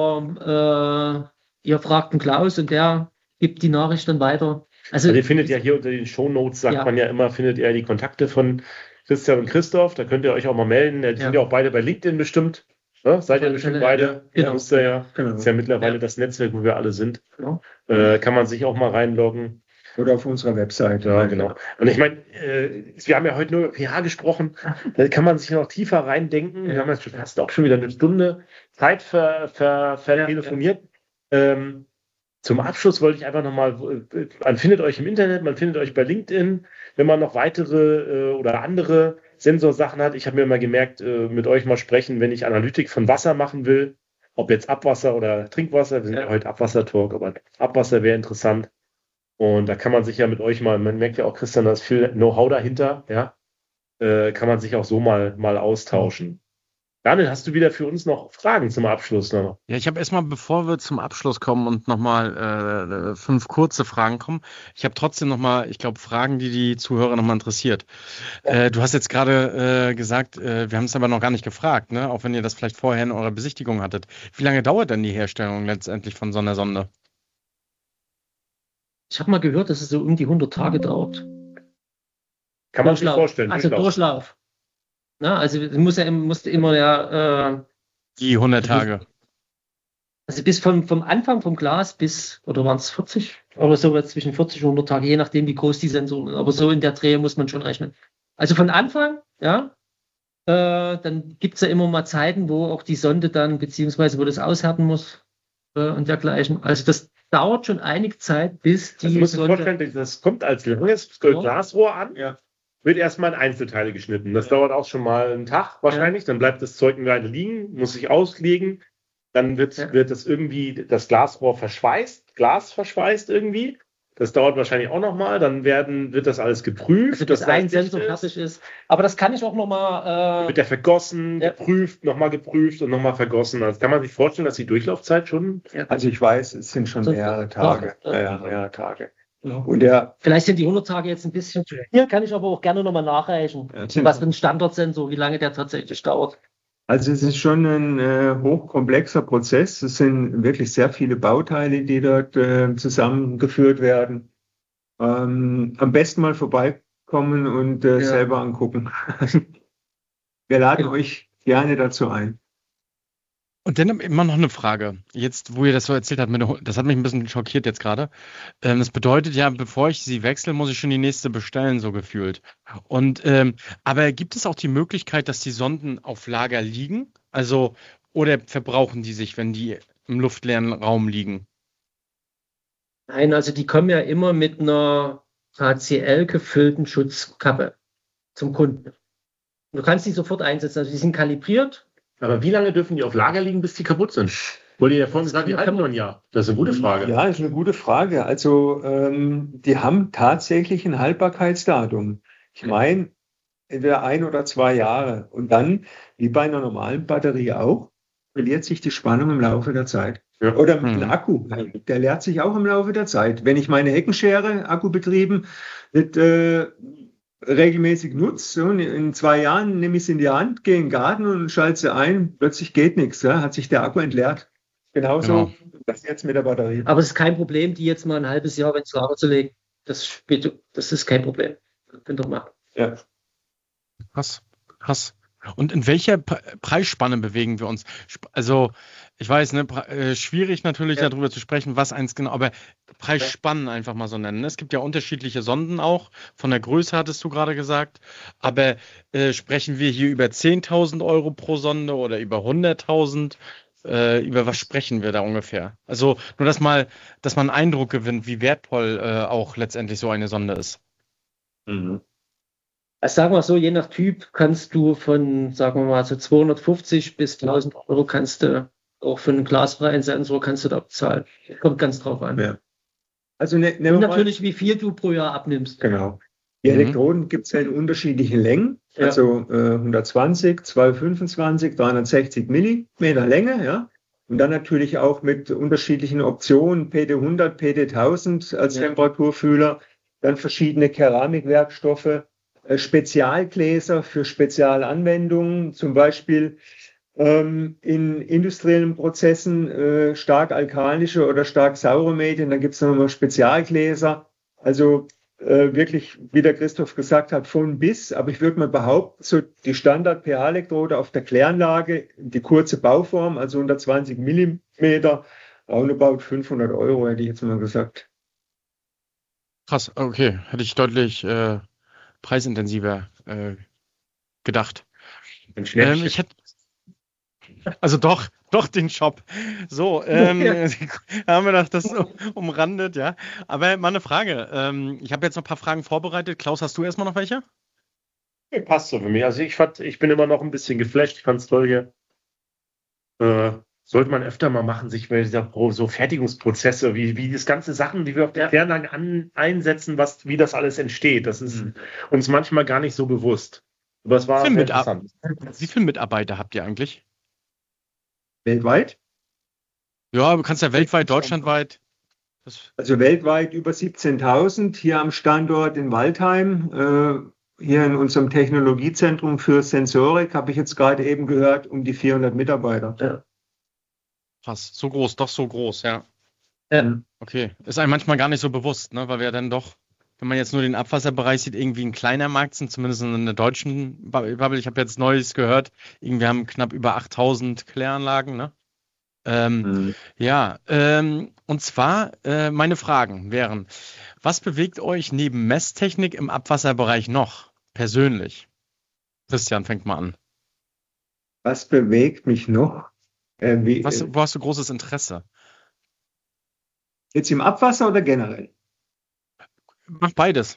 aber äh, ihr fragt den Klaus und der gibt die Nachricht dann weiter. Also, Also ihr findet ja hier unter den Shownotes, sagt Ja. man ja immer, findet ihr die Kontakte von Christian und Christoph. Da könnt ihr euch auch mal melden. Die Ja. sind ja auch beide bei LinkedIn bestimmt. Ne? Seid ihr alle bestimmt Fälle, beide. ja. Genau. Ja, müsst ihr ja. Genau. Ist ja mittlerweile Ja. das Netzwerk, wo wir alle sind. Genau. Äh, kann man sich auch mal reinloggen. Oder auf unserer Webseite. Ja, genau. Und ich meine, äh, wir haben ja heute nur über pH gesprochen. Da kann man sich noch tiefer reindenken. Wir Ja. haben jetzt schon fast auch schon wieder eine Stunde Zeit ver, ver, vertelefoniert. Ähm, zum Abschluss wollte ich einfach nochmal, äh, man findet euch im Internet, man findet euch bei LinkedIn, wenn man noch weitere äh, oder andere Sensorsachen hat. Ich habe mir mal gemerkt, äh, mit euch mal sprechen, wenn ich Analytik von Wasser machen will, ob jetzt Abwasser oder Trinkwasser, wir sind ja, Ja. heute Abwasser-Talk, aber Abwasser wäre interessant. Und da kann man sich ja mit euch mal, man merkt ja auch, Christian, da ist viel Know-how dahinter, ja, äh, kann man sich auch so mal, mal austauschen. Daniel, hast du wieder für uns noch Fragen zum Abschluss noch? Ja, ich habe erstmal, bevor wir zum Abschluss kommen und nochmal äh, fünf kurze Fragen kommen, ich habe trotzdem nochmal, ich glaube, Fragen, die die Zuhörer nochmal interessiert. Äh, du hast jetzt gerade äh, gesagt, äh, wir haben es aber noch gar nicht gefragt, ne? Auch wenn ihr das vielleicht vorher in eurer Besichtigung hattet. Wie lange dauert denn die Herstellung letztendlich von so einer Sonde? Ich habe mal gehört, dass es so um die hundert Tage dauert. Kann man sich vorstellen. Also Durchlauf. Durchlauf. Na, also es muss ja muss immer ja, äh, Die hundert Tage. also bis vom, vom Anfang vom Glas bis, oder waren es vierzig? Oder so zwischen vierzig und hundert Tage, je nachdem, wie groß die Sensoren sind. Aber so in der Dreh muss man schon rechnen. Also von Anfang, ja, äh, dann gibt es ja immer mal Zeiten, wo auch die Sonde dann, beziehungsweise wo das aushärten muss äh, und dergleichen. Also das dauert schon einige Zeit, bis die Also muss ich Sonde... vorstellen, das kommt als langes Ja. Glasrohr an, Ja. wird erstmal in Einzelteile geschnitten. Das Ja. dauert auch schon mal einen Tag wahrscheinlich. Dann bleibt das Zeug eine Weile liegen, muss sich auslegen. Dann wird, Ja. wird das irgendwie, das Glasrohr verschweißt, Glas verschweißt irgendwie. Das dauert wahrscheinlich auch nochmal. Dann werden, wird das alles geprüft. Also bis dass ein das dicht Sensor ist. fertig ist. Aber das kann ich auch nochmal... Wird Äh, der vergossen, Ja. geprüft, nochmal geprüft und nochmal vergossen. Also kann man sich vorstellen, dass die Durchlaufzeit schon. Also ich weiß, es sind schon So- mehrere Tage. Doch, Ja, ja, mehrere Tage. ja. Und der, Vielleicht sind die hundert Tage jetzt ein bisschen zu viel, kann ich aber auch gerne nochmal nachreichen. Ja, sind- Was für ein Standardsensor, wie lange der tatsächlich dauert. also es ist schon ein äh, hochkomplexer Prozess. Es sind wirklich sehr viele Bauteile, die dort äh, zusammengeführt werden. Ähm, am besten mal vorbeikommen und äh, Ja. selber angucken. Wir laden Genau. euch gerne dazu ein. Und dann immer noch eine Frage. Jetzt, wo ihr das so erzählt habt, mit der Hu- das hat mich ein bisschen schockiert jetzt gerade. Ähm, das bedeutet ja, bevor ich sie wechsle, muss ich schon die nächste bestellen, so gefühlt. Und ähm, aber gibt es auch die Möglichkeit, dass die Sonden auf Lager liegen? Also, oder verbrauchen die sich, wenn die im luftleeren Raum liegen? Nein, also die kommen ja immer mit einer H C L-gefüllten Schutzkappe zum Kunden. Du kannst die sofort einsetzen. Also die sind kalibriert Aber wie lange dürfen die auf Lager liegen, bis die kaputt sind? Wollte ihr ja vorhin gesagt, die halten nur ein Jahr. Das ist eine gute Frage. Ja, ist eine gute Frage. Also ähm, die haben tatsächlich ein Haltbarkeitsdatum. Ich meine, entweder ein oder zwei Jahre. Und dann, wie bei einer normalen Batterie auch, verliert sich die Spannung im Laufe der Zeit. Ja. Oder mit Mhm. dem Akku. Der leert sich auch im Laufe der Zeit. Wenn ich meine Heckenschere, akkubetrieben, nicht äh, regelmäßig nutze, und in zwei Jahren nehme ich sie in die Hand, gehe in den Garten und schalte sie ein, plötzlich geht nichts. Ja, hat sich der Akku entleert. Genauso das jetzt mit der Batterie. Aber es ist kein Problem, die jetzt mal ein halbes Jahr ins Lager zu legen. Das, spielt, das ist kein Problem. Könnt ihr machen. Ja. Krass, krass. Und in welcher Pre Preisspanne bewegen wir uns? Sp- Also, ich weiß, ne, pre- äh, schwierig natürlich Ja. darüber zu sprechen, was eins genau, aber Preisspannen einfach mal so nennen. Ne? Es gibt ja unterschiedliche Sonden auch, von der Größe hattest du gerade gesagt, aber äh, sprechen wir hier über zehntausend Euro pro Sonde oder über hunderttausend? Äh, über was sprechen wir da ungefähr? Also nur, dass mal, dass man einen Eindruck gewinnt, wie wertvoll äh, auch letztendlich so eine Sonde ist. Mhm. Also sagen wir so, je nach Typ kannst du von, sagen wir mal, so zweihundertfünfzig bis tausend Euro kannst du auch für einen glasfreien Sensor kannst du da bezahlen. Kommt ganz drauf an. Ja. Also ne, nehmen Und wir mal- natürlich, wie viel du pro Jahr abnimmst. Genau. Die Mhm. Elektroden gibt es ja in unterschiedlichen Längen, Ja. also äh, hundertzwanzig, zweihundertfünfundzwanzig, dreihundertsechzig Millimeter Länge, ja. Und dann natürlich auch mit unterschiedlichen Optionen, P D hundert, P D tausend als Ja. Temperaturfühler, dann verschiedene Keramikwerkstoffe, äh, Spezialgläser für Spezialanwendungen, zum Beispiel ähm, in industriellen Prozessen äh, stark alkalische oder stark saure Medien, dann gibt es nochmal Spezialgläser, also äh, wirklich, wie der Christoph gesagt hat, von bis, aber ich würde mal behaupten, so die Standard-pH-Elektrode auf der Kläranlage, die kurze Bauform, also hundertzwanzig Millimeter, roundabout fünfhundert Euro, hätte ich jetzt mal gesagt. Krass, okay. Hätte ich deutlich äh, preisintensiver äh, gedacht. Ein Ähm, Schnäppchen. ich hätte. Also doch, doch den Shop. So, ähm, Ja. haben wir noch das um- umrandet, ja. Aber mal eine Frage. Ähm, ich habe jetzt noch ein paar Fragen vorbereitet. Klaus, hast du erstmal noch welche? Nee, passt so für mich. Also ich fand, ich bin immer noch ein bisschen geflasht. Ich fand es toll hier. Äh, sollte man öfter mal machen, sich bei dieser Pro- so Fertigungsprozesse, wie, wie das ganze Sachen, die wir auf der Ja. Kläranlage an, einsetzen, was, wie das alles entsteht. Das ist Mhm. uns manchmal gar nicht so bewusst. Aber es war Für sehr mit- interessant. Wie viele Mitarbeiter habt ihr eigentlich? Weltweit? Ja, du kannst ja weltweit, deutschlandweit. Das, Also weltweit über siebzehntausend, hier am Standort in Waldheim, äh, hier in unserem Technologiezentrum für Sensorik, habe ich jetzt gerade eben gehört, um die vierhundert Mitarbeiter. Ja. krass, so groß, doch so groß, ja. Ja. Okay. Ist einem manchmal gar nicht so bewusst, ne? Weil wir dann doch, wenn man jetzt nur den Abwasserbereich sieht, irgendwie ein kleiner Markt sind, zumindest in der deutschen Bubble. Ich habe jetzt Neues gehört, irgendwie haben knapp über achttausend Kläranlagen, ne? Ähm, Mhm. ja, ähm, und zwar äh, meine Fragen wären, was bewegt euch neben Messtechnik im Abwasserbereich noch persönlich? Christian, fängt mal an. Was bewegt mich noch? Äh, wie, Was, äh, wo hast du großes Interesse? jetzt im Abwasser oder generell? Mach beides.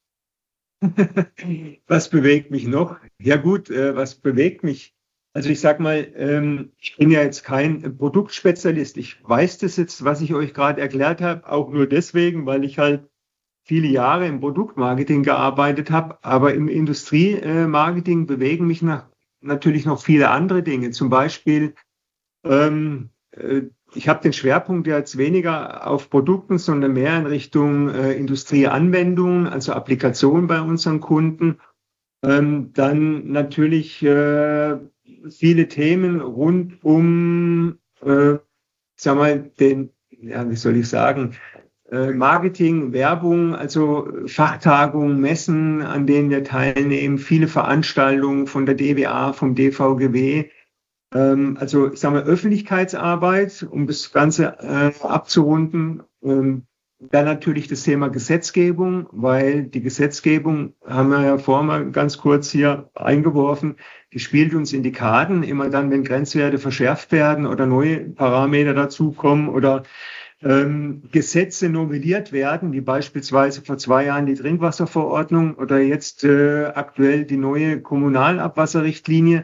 Was bewegt mich noch? Ja gut, äh, was bewegt mich? Also ich sag mal, ähm, ich bin ja jetzt kein Produktspezialist. Ich weiß das jetzt, was ich euch gerade erklärt habe, auch nur deswegen, weil ich halt viele Jahre im Produktmarketing gearbeitet habe. Aber im Industriemarketing bewegen mich nach, natürlich noch viele andere Dinge. Zum Beispiel, ähm, äh, ich habe den Schwerpunkt ja jetzt weniger auf Produkten, sondern mehr in Richtung äh, Industrieanwendungen, also Applikationen bei unseren Kunden. Ähm, dann natürlich äh, viele Themen rund um, äh, sag mal, den, ja, wie soll ich sagen, äh, Marketing, Werbung, also Fachtagungen, Messen, an denen wir teilnehmen, viele Veranstaltungen von der D W A, vom D V G W. Ähm, also, ich sag mal, Öffentlichkeitsarbeit, um das Ganze äh, abzurunden. Ähm, dann natürlich das Thema Gesetzgebung, weil die Gesetzgebung, haben wir ja vorher mal ganz kurz hier eingeworfen, die spielt uns in die Karten, immer dann, wenn Grenzwerte verschärft werden oder neue Parameter dazukommen oder ähm, Gesetze novelliert werden, wie beispielsweise vor zwei Jahren die Trinkwasserverordnung oder jetzt äh, aktuell die neue Kommunalabwasserrichtlinie,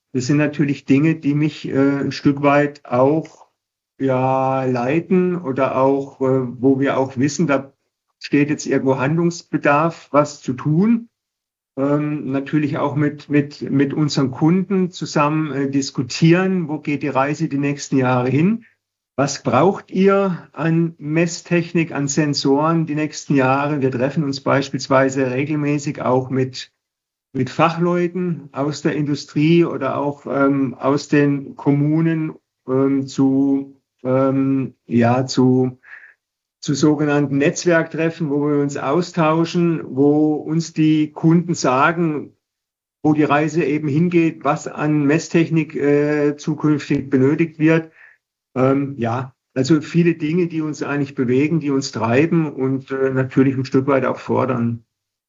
das sind natürlich Dinge, die mich äh, ein Stück weit auch ja, leiten oder auch, äh, wo wir auch wissen, da steht jetzt irgendwo Handlungsbedarf, was zu tun. Ähm, natürlich auch mit, mit, mit unseren Kunden zusammen äh, diskutieren, wo geht die Reise die nächsten Jahre hin. Was braucht ihr an Messtechnik, an Sensoren die nächsten Jahre? Wir treffen uns beispielsweise regelmäßig auch mit, mit Fachleuten aus der Industrie oder auch ähm, aus den Kommunen ähm, zu, ähm, ja, zu, zu sogenannten Netzwerktreffen, wo wir uns austauschen, wo uns die Kunden sagen, wo die Reise eben hingeht, was an Messtechnik äh, zukünftig benötigt wird. Ähm, ja, also viele Dinge, die uns eigentlich bewegen, die uns treiben und äh, natürlich ein Stück weit auch fordern.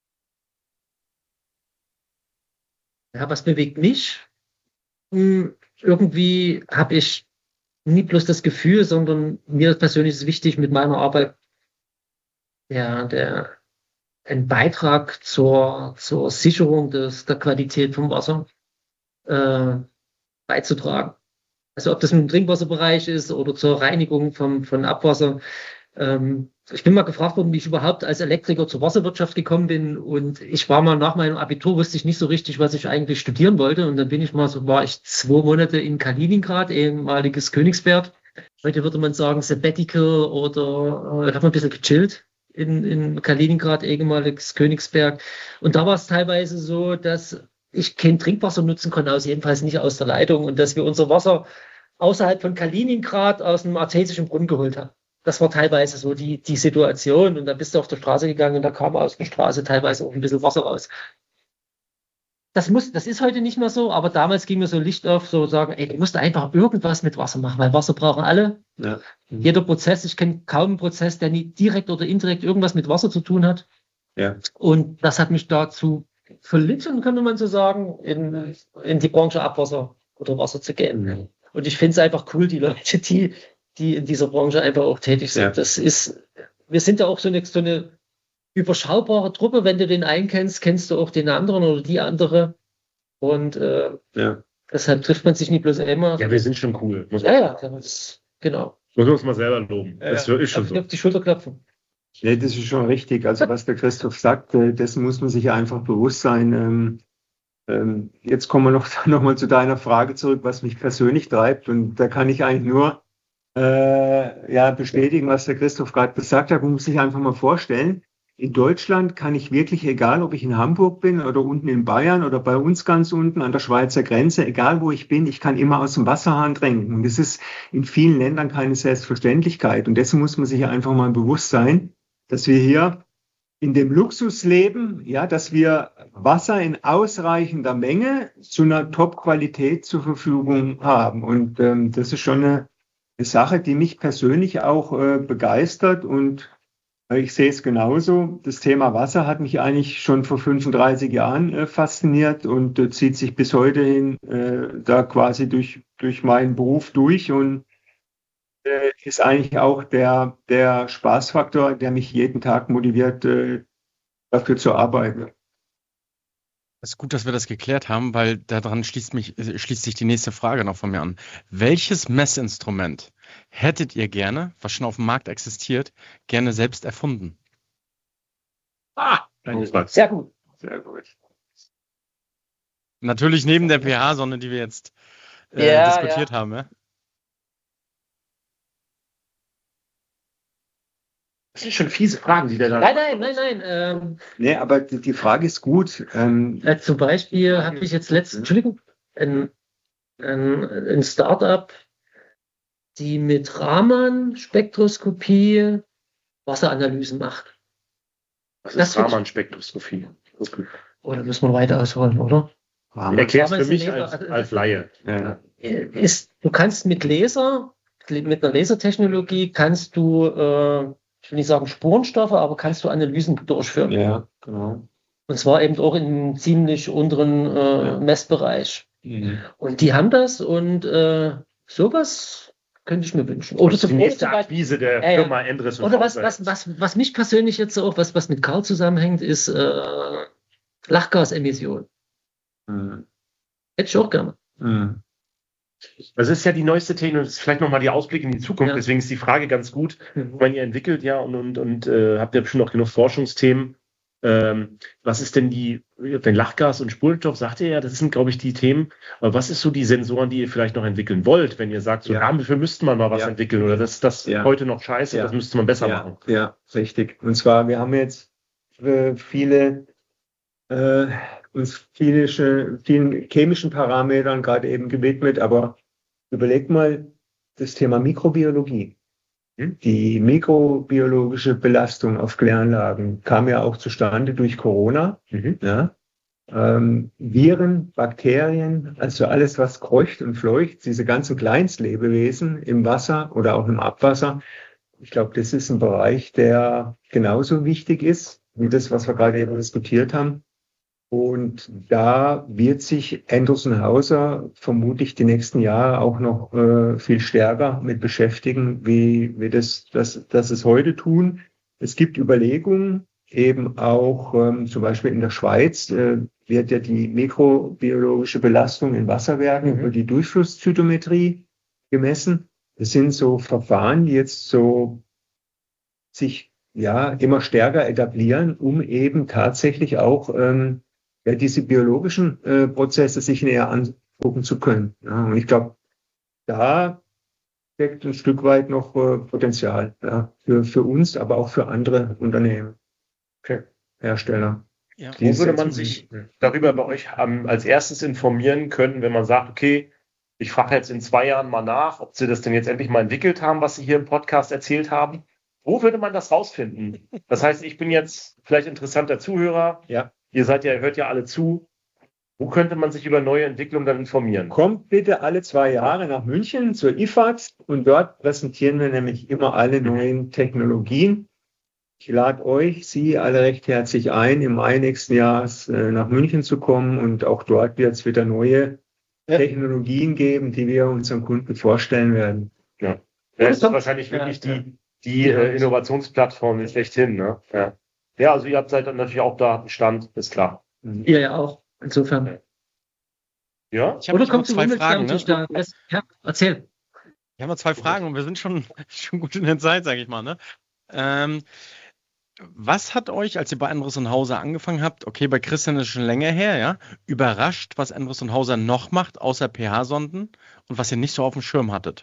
Ja, was bewegt mich? Hm, irgendwie habe ich nie bloß das Gefühl, sondern mir persönlich ist wichtig mit meiner Arbeit ja, der, einen Beitrag zur, zur Sicherung des, der Qualität vom Wasser äh, beizutragen. Also ob das im Trinkwasserbereich ist oder zur Reinigung vom, von Abwasser. Ähm, ich bin mal gefragt worden, wie ich überhaupt als Elektriker zur Wasserwirtschaft gekommen bin. Und ich war mal nach meinem Abitur, wusste ich nicht so richtig, was ich eigentlich studieren wollte. Und dann bin ich mal so, war ich zwei Monate in Kaliningrad, ehemaliges Königsberg. Heute würde man sagen Sabbatical oder äh, ich habe ein bisschen gechillt in, in Kaliningrad, ehemaliges Königsberg. Und da war es teilweise so, dass ich kein Trinkwasser nutzen konnte, also jedenfalls nicht aus der Leitung, und dass wir unser Wasser außerhalb von Kaliningrad aus einem artesischen Brunnen geholt haben. Das war teilweise so die, die Situation, und da bist du auf der Straße gegangen und da kam aus der Straße teilweise auch ein bisschen Wasser raus. Das muss, das ist heute nicht mehr so, aber damals ging mir so Licht auf, so sagen, ey, du musst einfach irgendwas mit Wasser machen, weil Wasser brauchen alle. Ja. Mhm. Jeder Prozess, ich kenne kaum einen Prozess, der nie direkt oder indirekt irgendwas mit Wasser zu tun hat. Ja. Und das hat mich dazu verlitten, könnte man so sagen, in, in die Branche Abwasser oder Wasser zu gehen. Mhm. Und ich finde es einfach cool, die Leute, die, die in dieser Branche einfach auch tätig sind. Ja. Das ist, wir sind ja auch so eine, so eine überschaubare Truppe. Wenn du den einen kennst, kennst du auch den anderen oder die andere. Und äh, ja. deshalb trifft man sich nicht bloß immer. Ja, wir sind schon cool. Muss ja, ja, das, genau. Muss man uns mal selber loben. Ja, das ist schon so. Auf die Schulter klopfen. Nee, das ist schon richtig. Also was der Christoph sagt, dessen muss man sich einfach bewusst sein. Ähm, ähm, jetzt kommen wir noch, noch mal zu deiner Frage zurück, was mich persönlich treibt. Und da kann ich eigentlich nur äh, ja, bestätigen, was der Christoph gerade gesagt hat. Man muss sich einfach mal vorstellen, in Deutschland kann ich wirklich, egal ob ich in Hamburg bin oder unten in Bayern oder bei uns ganz unten an der Schweizer Grenze, egal wo ich bin, ich kann immer aus dem Wasserhahn trinken. Und das ist in vielen Ländern keine Selbstverständlichkeit. Und dessen muss man sich einfach mal bewusst sein, dass wir hier in dem Luxus leben, ja, dass wir Wasser in ausreichender Menge zu einer Top-Qualität zur Verfügung haben. Und ähm, das ist schon eine, eine Sache, die mich persönlich auch äh, begeistert. Und äh, ich sehe es genauso. Das Thema Wasser hat mich eigentlich schon vor fünfunddreißig Jahren äh, fasziniert und äh, zieht sich bis heute hin äh, da quasi durch, durch meinen Beruf durch. Und ist eigentlich auch der, der Spaßfaktor, der mich jeden Tag motiviert, äh, dafür zu arbeiten. Es ist gut, dass wir das geklärt haben, weil daran schließt, mich, schließt sich die nächste Frage noch von mir an. Welches Messinstrument hättet ihr gerne, was schon auf dem Markt existiert, gerne selbst erfunden? Ah, sehr gut. Sehr gut. Natürlich neben der pH-Sonde, die wir jetzt äh, ja, diskutiert ja. haben. Ja? Das sind schon fiese Fragen, die der da... Nein, nein, nein, nein. Ähm, nee, aber die, die Frage ist gut. Ähm, äh, zum Beispiel habe ich jetzt letztens, Entschuldigung, ein, ein, ein Startup, die mit Raman-Spektroskopie Wasseranalysen macht. Was ist Raman-Spektroskopie? Oder müssen wir weiter ausholen, oder? Erklär's für mich als, als Laie. Ja. Ist, du kannst mit Laser, mit einer Lasertechnologie kannst du, äh, ich will nicht sagen Spurenstoffe, aber kannst du Analysen durchführen. Ja, genau. Und zwar eben auch in einem ziemlich unteren äh, ja. Messbereich. Mhm. Und die haben das, und äh, sowas könnte ich mir wünschen. Oder die nächste Akquise der äh, Firma Endres und Oder was, was, was, was mich persönlich jetzt auch, was, was mit Karl zusammenhängt, ist äh, Lachgasemission. Mhm. Hätte ich auch gerne. Mhm. Das ist ja die neueste Technologie, das ist vielleicht nochmal die Ausblick in die Zukunft, Ja. deswegen ist die Frage ganz gut, Mhm. wenn ihr entwickelt ja und, und, und äh, habt ja bestimmt auch genug Forschungsthemen. Ähm, was ist denn die, wenn Lachgas und Spurenstoff, sagt ihr ja, das sind, glaube ich, die Themen, aber was ist so die Sensoren, die ihr vielleicht noch entwickeln wollt, wenn ihr sagt, so, Ja. dafür müsste man mal was Ja. entwickeln oder das ist das Ja. heute noch scheiße, Ja. das müsste man besser Ja, machen. ja, richtig. Und zwar, wir haben jetzt äh, viele, äh, uns viele, vielen chemischen Parametern gerade eben gewidmet, aber überleg mal das Thema Mikrobiologie. Hm? Die mikrobiologische Belastung auf Kläranlagen kam ja auch zustande durch Corona. Mhm. Ja? Ähm, Viren, Bakterien, also alles, was kreucht und fleucht, diese ganzen Kleinstlebewesen im Wasser oder auch im Abwasser. Ich glaube, das ist ein Bereich, der genauso wichtig ist wie das, was wir gerade eben diskutiert haben. Und da wird sich Endressel vermutlich die nächsten Jahre auch noch äh, viel stärker mit beschäftigen, wie wir das, das, das es heute tun. Es gibt Überlegungen, eben auch ähm, zum Beispiel in der Schweiz äh, wird ja die mikrobiologische Belastung in Wasserwerken Mhm. über die Durchflusszytometrie gemessen. Das sind so Verfahren, die jetzt so sich ja immer stärker etablieren, um eben tatsächlich auch ähm, ja, diese biologischen äh, Prozesse sich näher angucken zu können. Ja, und ich glaube, da steckt ein Stück weit noch äh, Potenzial, ja, für, für uns, aber auch für andere Unternehmen, Okay. Hersteller. Ja. Die Wo würde man Sensoren- sich darüber bei euch ähm, als erstes informieren können, wenn man sagt, okay, ich frage jetzt in zwei Jahren mal nach, ob Sie das denn jetzt endlich mal entwickelt haben, was Sie hier im Podcast erzählt haben. Wo würde man das rausfinden? Das heißt, ich bin jetzt vielleicht interessanter Zuhörer. Ja. Ihr seid ja, hört ja alle zu. Wo könnte man sich über neue Entwicklungen dann informieren? Kommt bitte alle zwei Jahre nach München zur I F A D und dort präsentieren wir nämlich immer alle neuen Technologien. Ich lade euch, Sie alle recht herzlich ein, im Mai nächsten Jahres äh, nach München zu kommen und auch dort wird es wieder neue Ja. Technologien geben, die wir unseren Kunden vorstellen werden. Ja, das ist kommt- wahrscheinlich wirklich ja, die, die Ja. äh, Innovationsplattform schlechthin. Ne? Ja. ja, also ihr habt seid dann natürlich auch da einen Stand, ist klar. Ihr ja auch. Insofern. Ja, Ich habe Oder noch kommt zwei Fragen. Ne? Da, ja, erzähl. Wir haben noch zwei Fragen und wir sind schon, schon gut in der Zeit, sage ich mal. Ne? Ähm, was hat euch, als ihr bei Endressel Hauser angefangen habt, okay, bei Christian ist es schon länger her, ja, überrascht, was Endressel Hauser noch macht, außer pH-Sonden und was ihr nicht so auf dem Schirm hattet?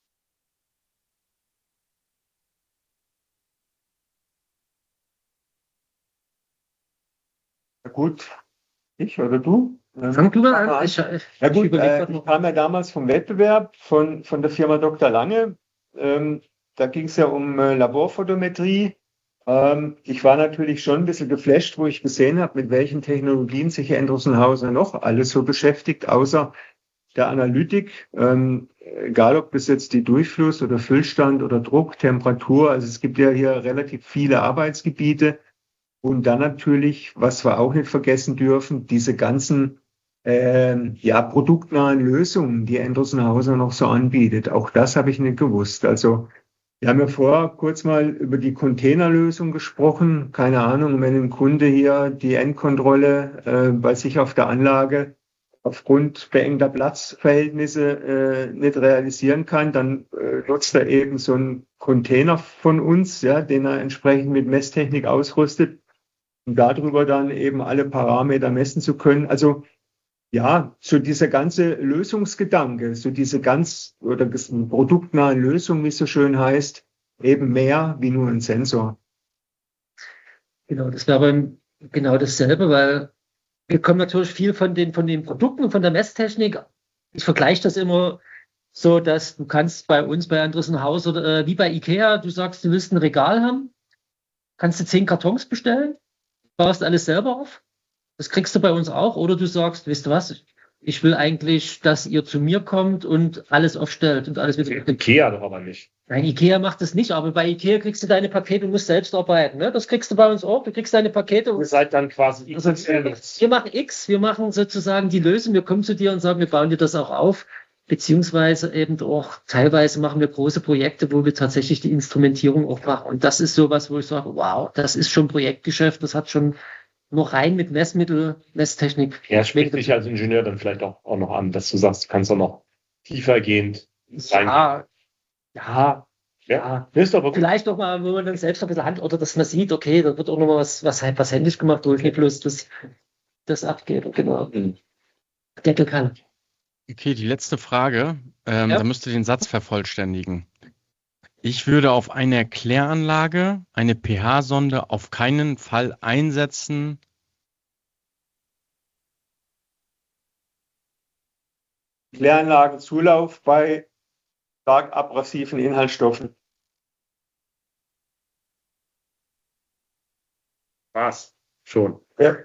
Ja, gut, ich oder du? Fang du mal Fang an. Ich, ich, Ja ich gut, überleg äh, grad ich noch. kam ja damals vom Wettbewerb von, von der Firma Doktor Lange. Ähm, da ging es ja um äh, Laborphotometrie. Ähm, ich war natürlich schon ein bisschen geflasht, wo ich gesehen habe, mit welchen Technologien sich Endressel noch alles so beschäftigt, außer der Analytik. Ähm, egal, ob das jetzt die Durchfluss oder Füllstand oder Druck, Temperatur. Also es gibt ja hier relativ viele Arbeitsgebiete. Und dann natürlich, was wir auch nicht vergessen dürfen, diese ganzen ähm, ja, produktnahen Lösungen, die Endressel noch so anbietet. Auch das habe ich nicht gewusst. Also wir haben ja vorher kurz mal über die Containerlösung gesprochen. Keine Ahnung, wenn ein Kunde hier die Endkontrolle äh, bei sich auf der Anlage aufgrund beengter Platzverhältnisse äh, nicht realisieren kann, dann äh, nutzt er eben so einen Container von uns, ja, den er entsprechend mit Messtechnik ausrüstet, um darüber dann eben alle Parameter messen zu können. Also ja, so dieser ganze Lösungsgedanke, so diese ganz oder produktnahe Lösung, wie es so schön heißt, eben mehr wie nur ein Sensor. Genau, das wäre beim genau dasselbe, weil wir kommen natürlich viel von den, von den Produkten, von der Messtechnik. Ich vergleiche das immer so, dass du kannst bei uns bei Endressel Hauser äh, wie bei Ikea, du sagst, du willst ein Regal haben, kannst du zehn Kartons bestellen, baust alles selber auf. Das kriegst du bei uns auch. Oder du sagst, wisst ihr was, ich will eigentlich, dass ihr zu mir kommt und alles aufstellt und alles wieder. Ikea doch aber nicht. Nein, Ikea macht das nicht, aber bei Ikea kriegst du deine Pakete und musst selbst arbeiten. Ne? Das kriegst du bei uns auch. Du kriegst deine Pakete. Ihr seid dann quasi Also, wir machen X, wir machen sozusagen die Lösung, wir kommen zu dir und sagen, wir bauen dir das auch auf, beziehungsweise eben auch teilweise machen wir große Projekte, wo wir tatsächlich die Instrumentierung auch machen. Und das ist sowas, wo ich sage, wow, das ist schon Projektgeschäft, das hat schon noch rein mit Messmittel, Messtechnik. Ja, spricht dich als Ingenieur dann vielleicht auch, auch noch an, dass du sagst, du kannst auch noch tiefergehend rein. Ja, ja, ja. Ist aber gut. Vielleicht noch mal, wo man dann selbst ein bisschen Hand oder dass man sieht, okay, da wird auch noch mal was, was, was händisch gemacht, wo ich nicht bloß das, das abgebe. Genau. Mhm. Deckel kann. Okay, die letzte Frage. Ähm, Ja. Da müsst ihr den Satz vervollständigen. Ich würde auf einer Kläranlage eine pH-Sonde auf keinen Fall einsetzen. Kläranlagenzulauf bei stark abrasiven Inhaltsstoffen. Was? Schon. Ja.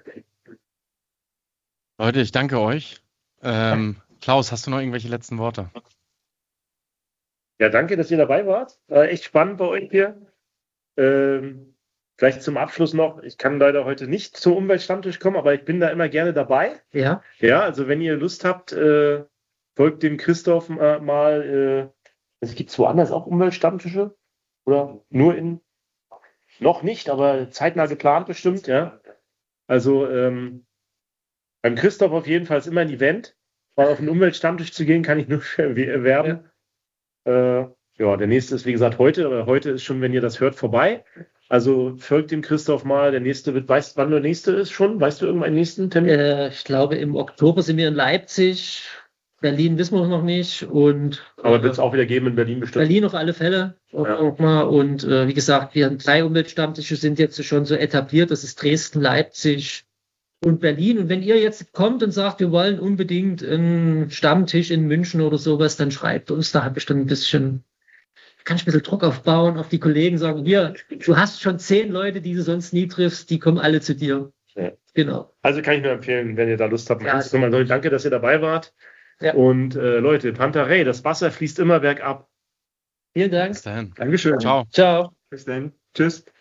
Leute, ich danke euch. Ähm, Klaus, hast du noch irgendwelche letzten Worte? Ja, danke, dass ihr dabei wart. War echt spannend bei euch hier. Ähm, vielleicht zum Abschluss noch, ich kann leider heute nicht zum Umweltstammtisch kommen, aber ich bin da immer gerne dabei. Ja. Ja, also wenn ihr Lust habt, äh, folgt dem Christoph äh, mal. Äh, es gibt woanders auch Umweltstammtische? Oder nur in? Noch nicht, aber zeitnah geplant bestimmt, ja. Also ähm, beim Christoph auf jeden Fall ist immer ein Event. Mal auf einen Umweltstammtisch zu gehen, kann ich nur erwerben. Ja. Äh, ja, der nächste ist wie gesagt heute, aber heute ist schon, wenn ihr das hört, vorbei. Also folgt dem Christoph mal. Der nächste wird, weißt du, wann der nächste ist schon? Weißt du irgendeinen nächsten Termin? Äh, ich glaube, im Oktober sind wir in Leipzig. Berlin wissen wir noch nicht. Und, aber äh, wird es auch wieder geben in Berlin bestimmt. Berlin auf alle Fälle. Auch, Ja. auch mal. Und äh, wie gesagt, wir haben drei Umweltstammtische sind jetzt schon so etabliert. Das ist Dresden, Leipzig und Berlin. Und wenn ihr jetzt kommt und sagt, wir wollen unbedingt einen Stammtisch in München oder sowas, dann schreibt uns. Da habe ich dann ein bisschen, kann ich ein bisschen Druck aufbauen auf die Kollegen, sagen, hier, du hast schon zehn Leute, die du sonst nie triffst, die kommen alle zu dir. Ja. Genau. Also kann ich nur empfehlen, wenn ihr da Lust habt. Ja. Ja. Nochmal danke, dass ihr dabei wart. Ja. Und äh, Leute, Pantarei, das Wasser fließt immer bergab. Vielen Dank. Bis dahin. Dankeschön. Ciao. Ciao. Bis dann. Tschüss.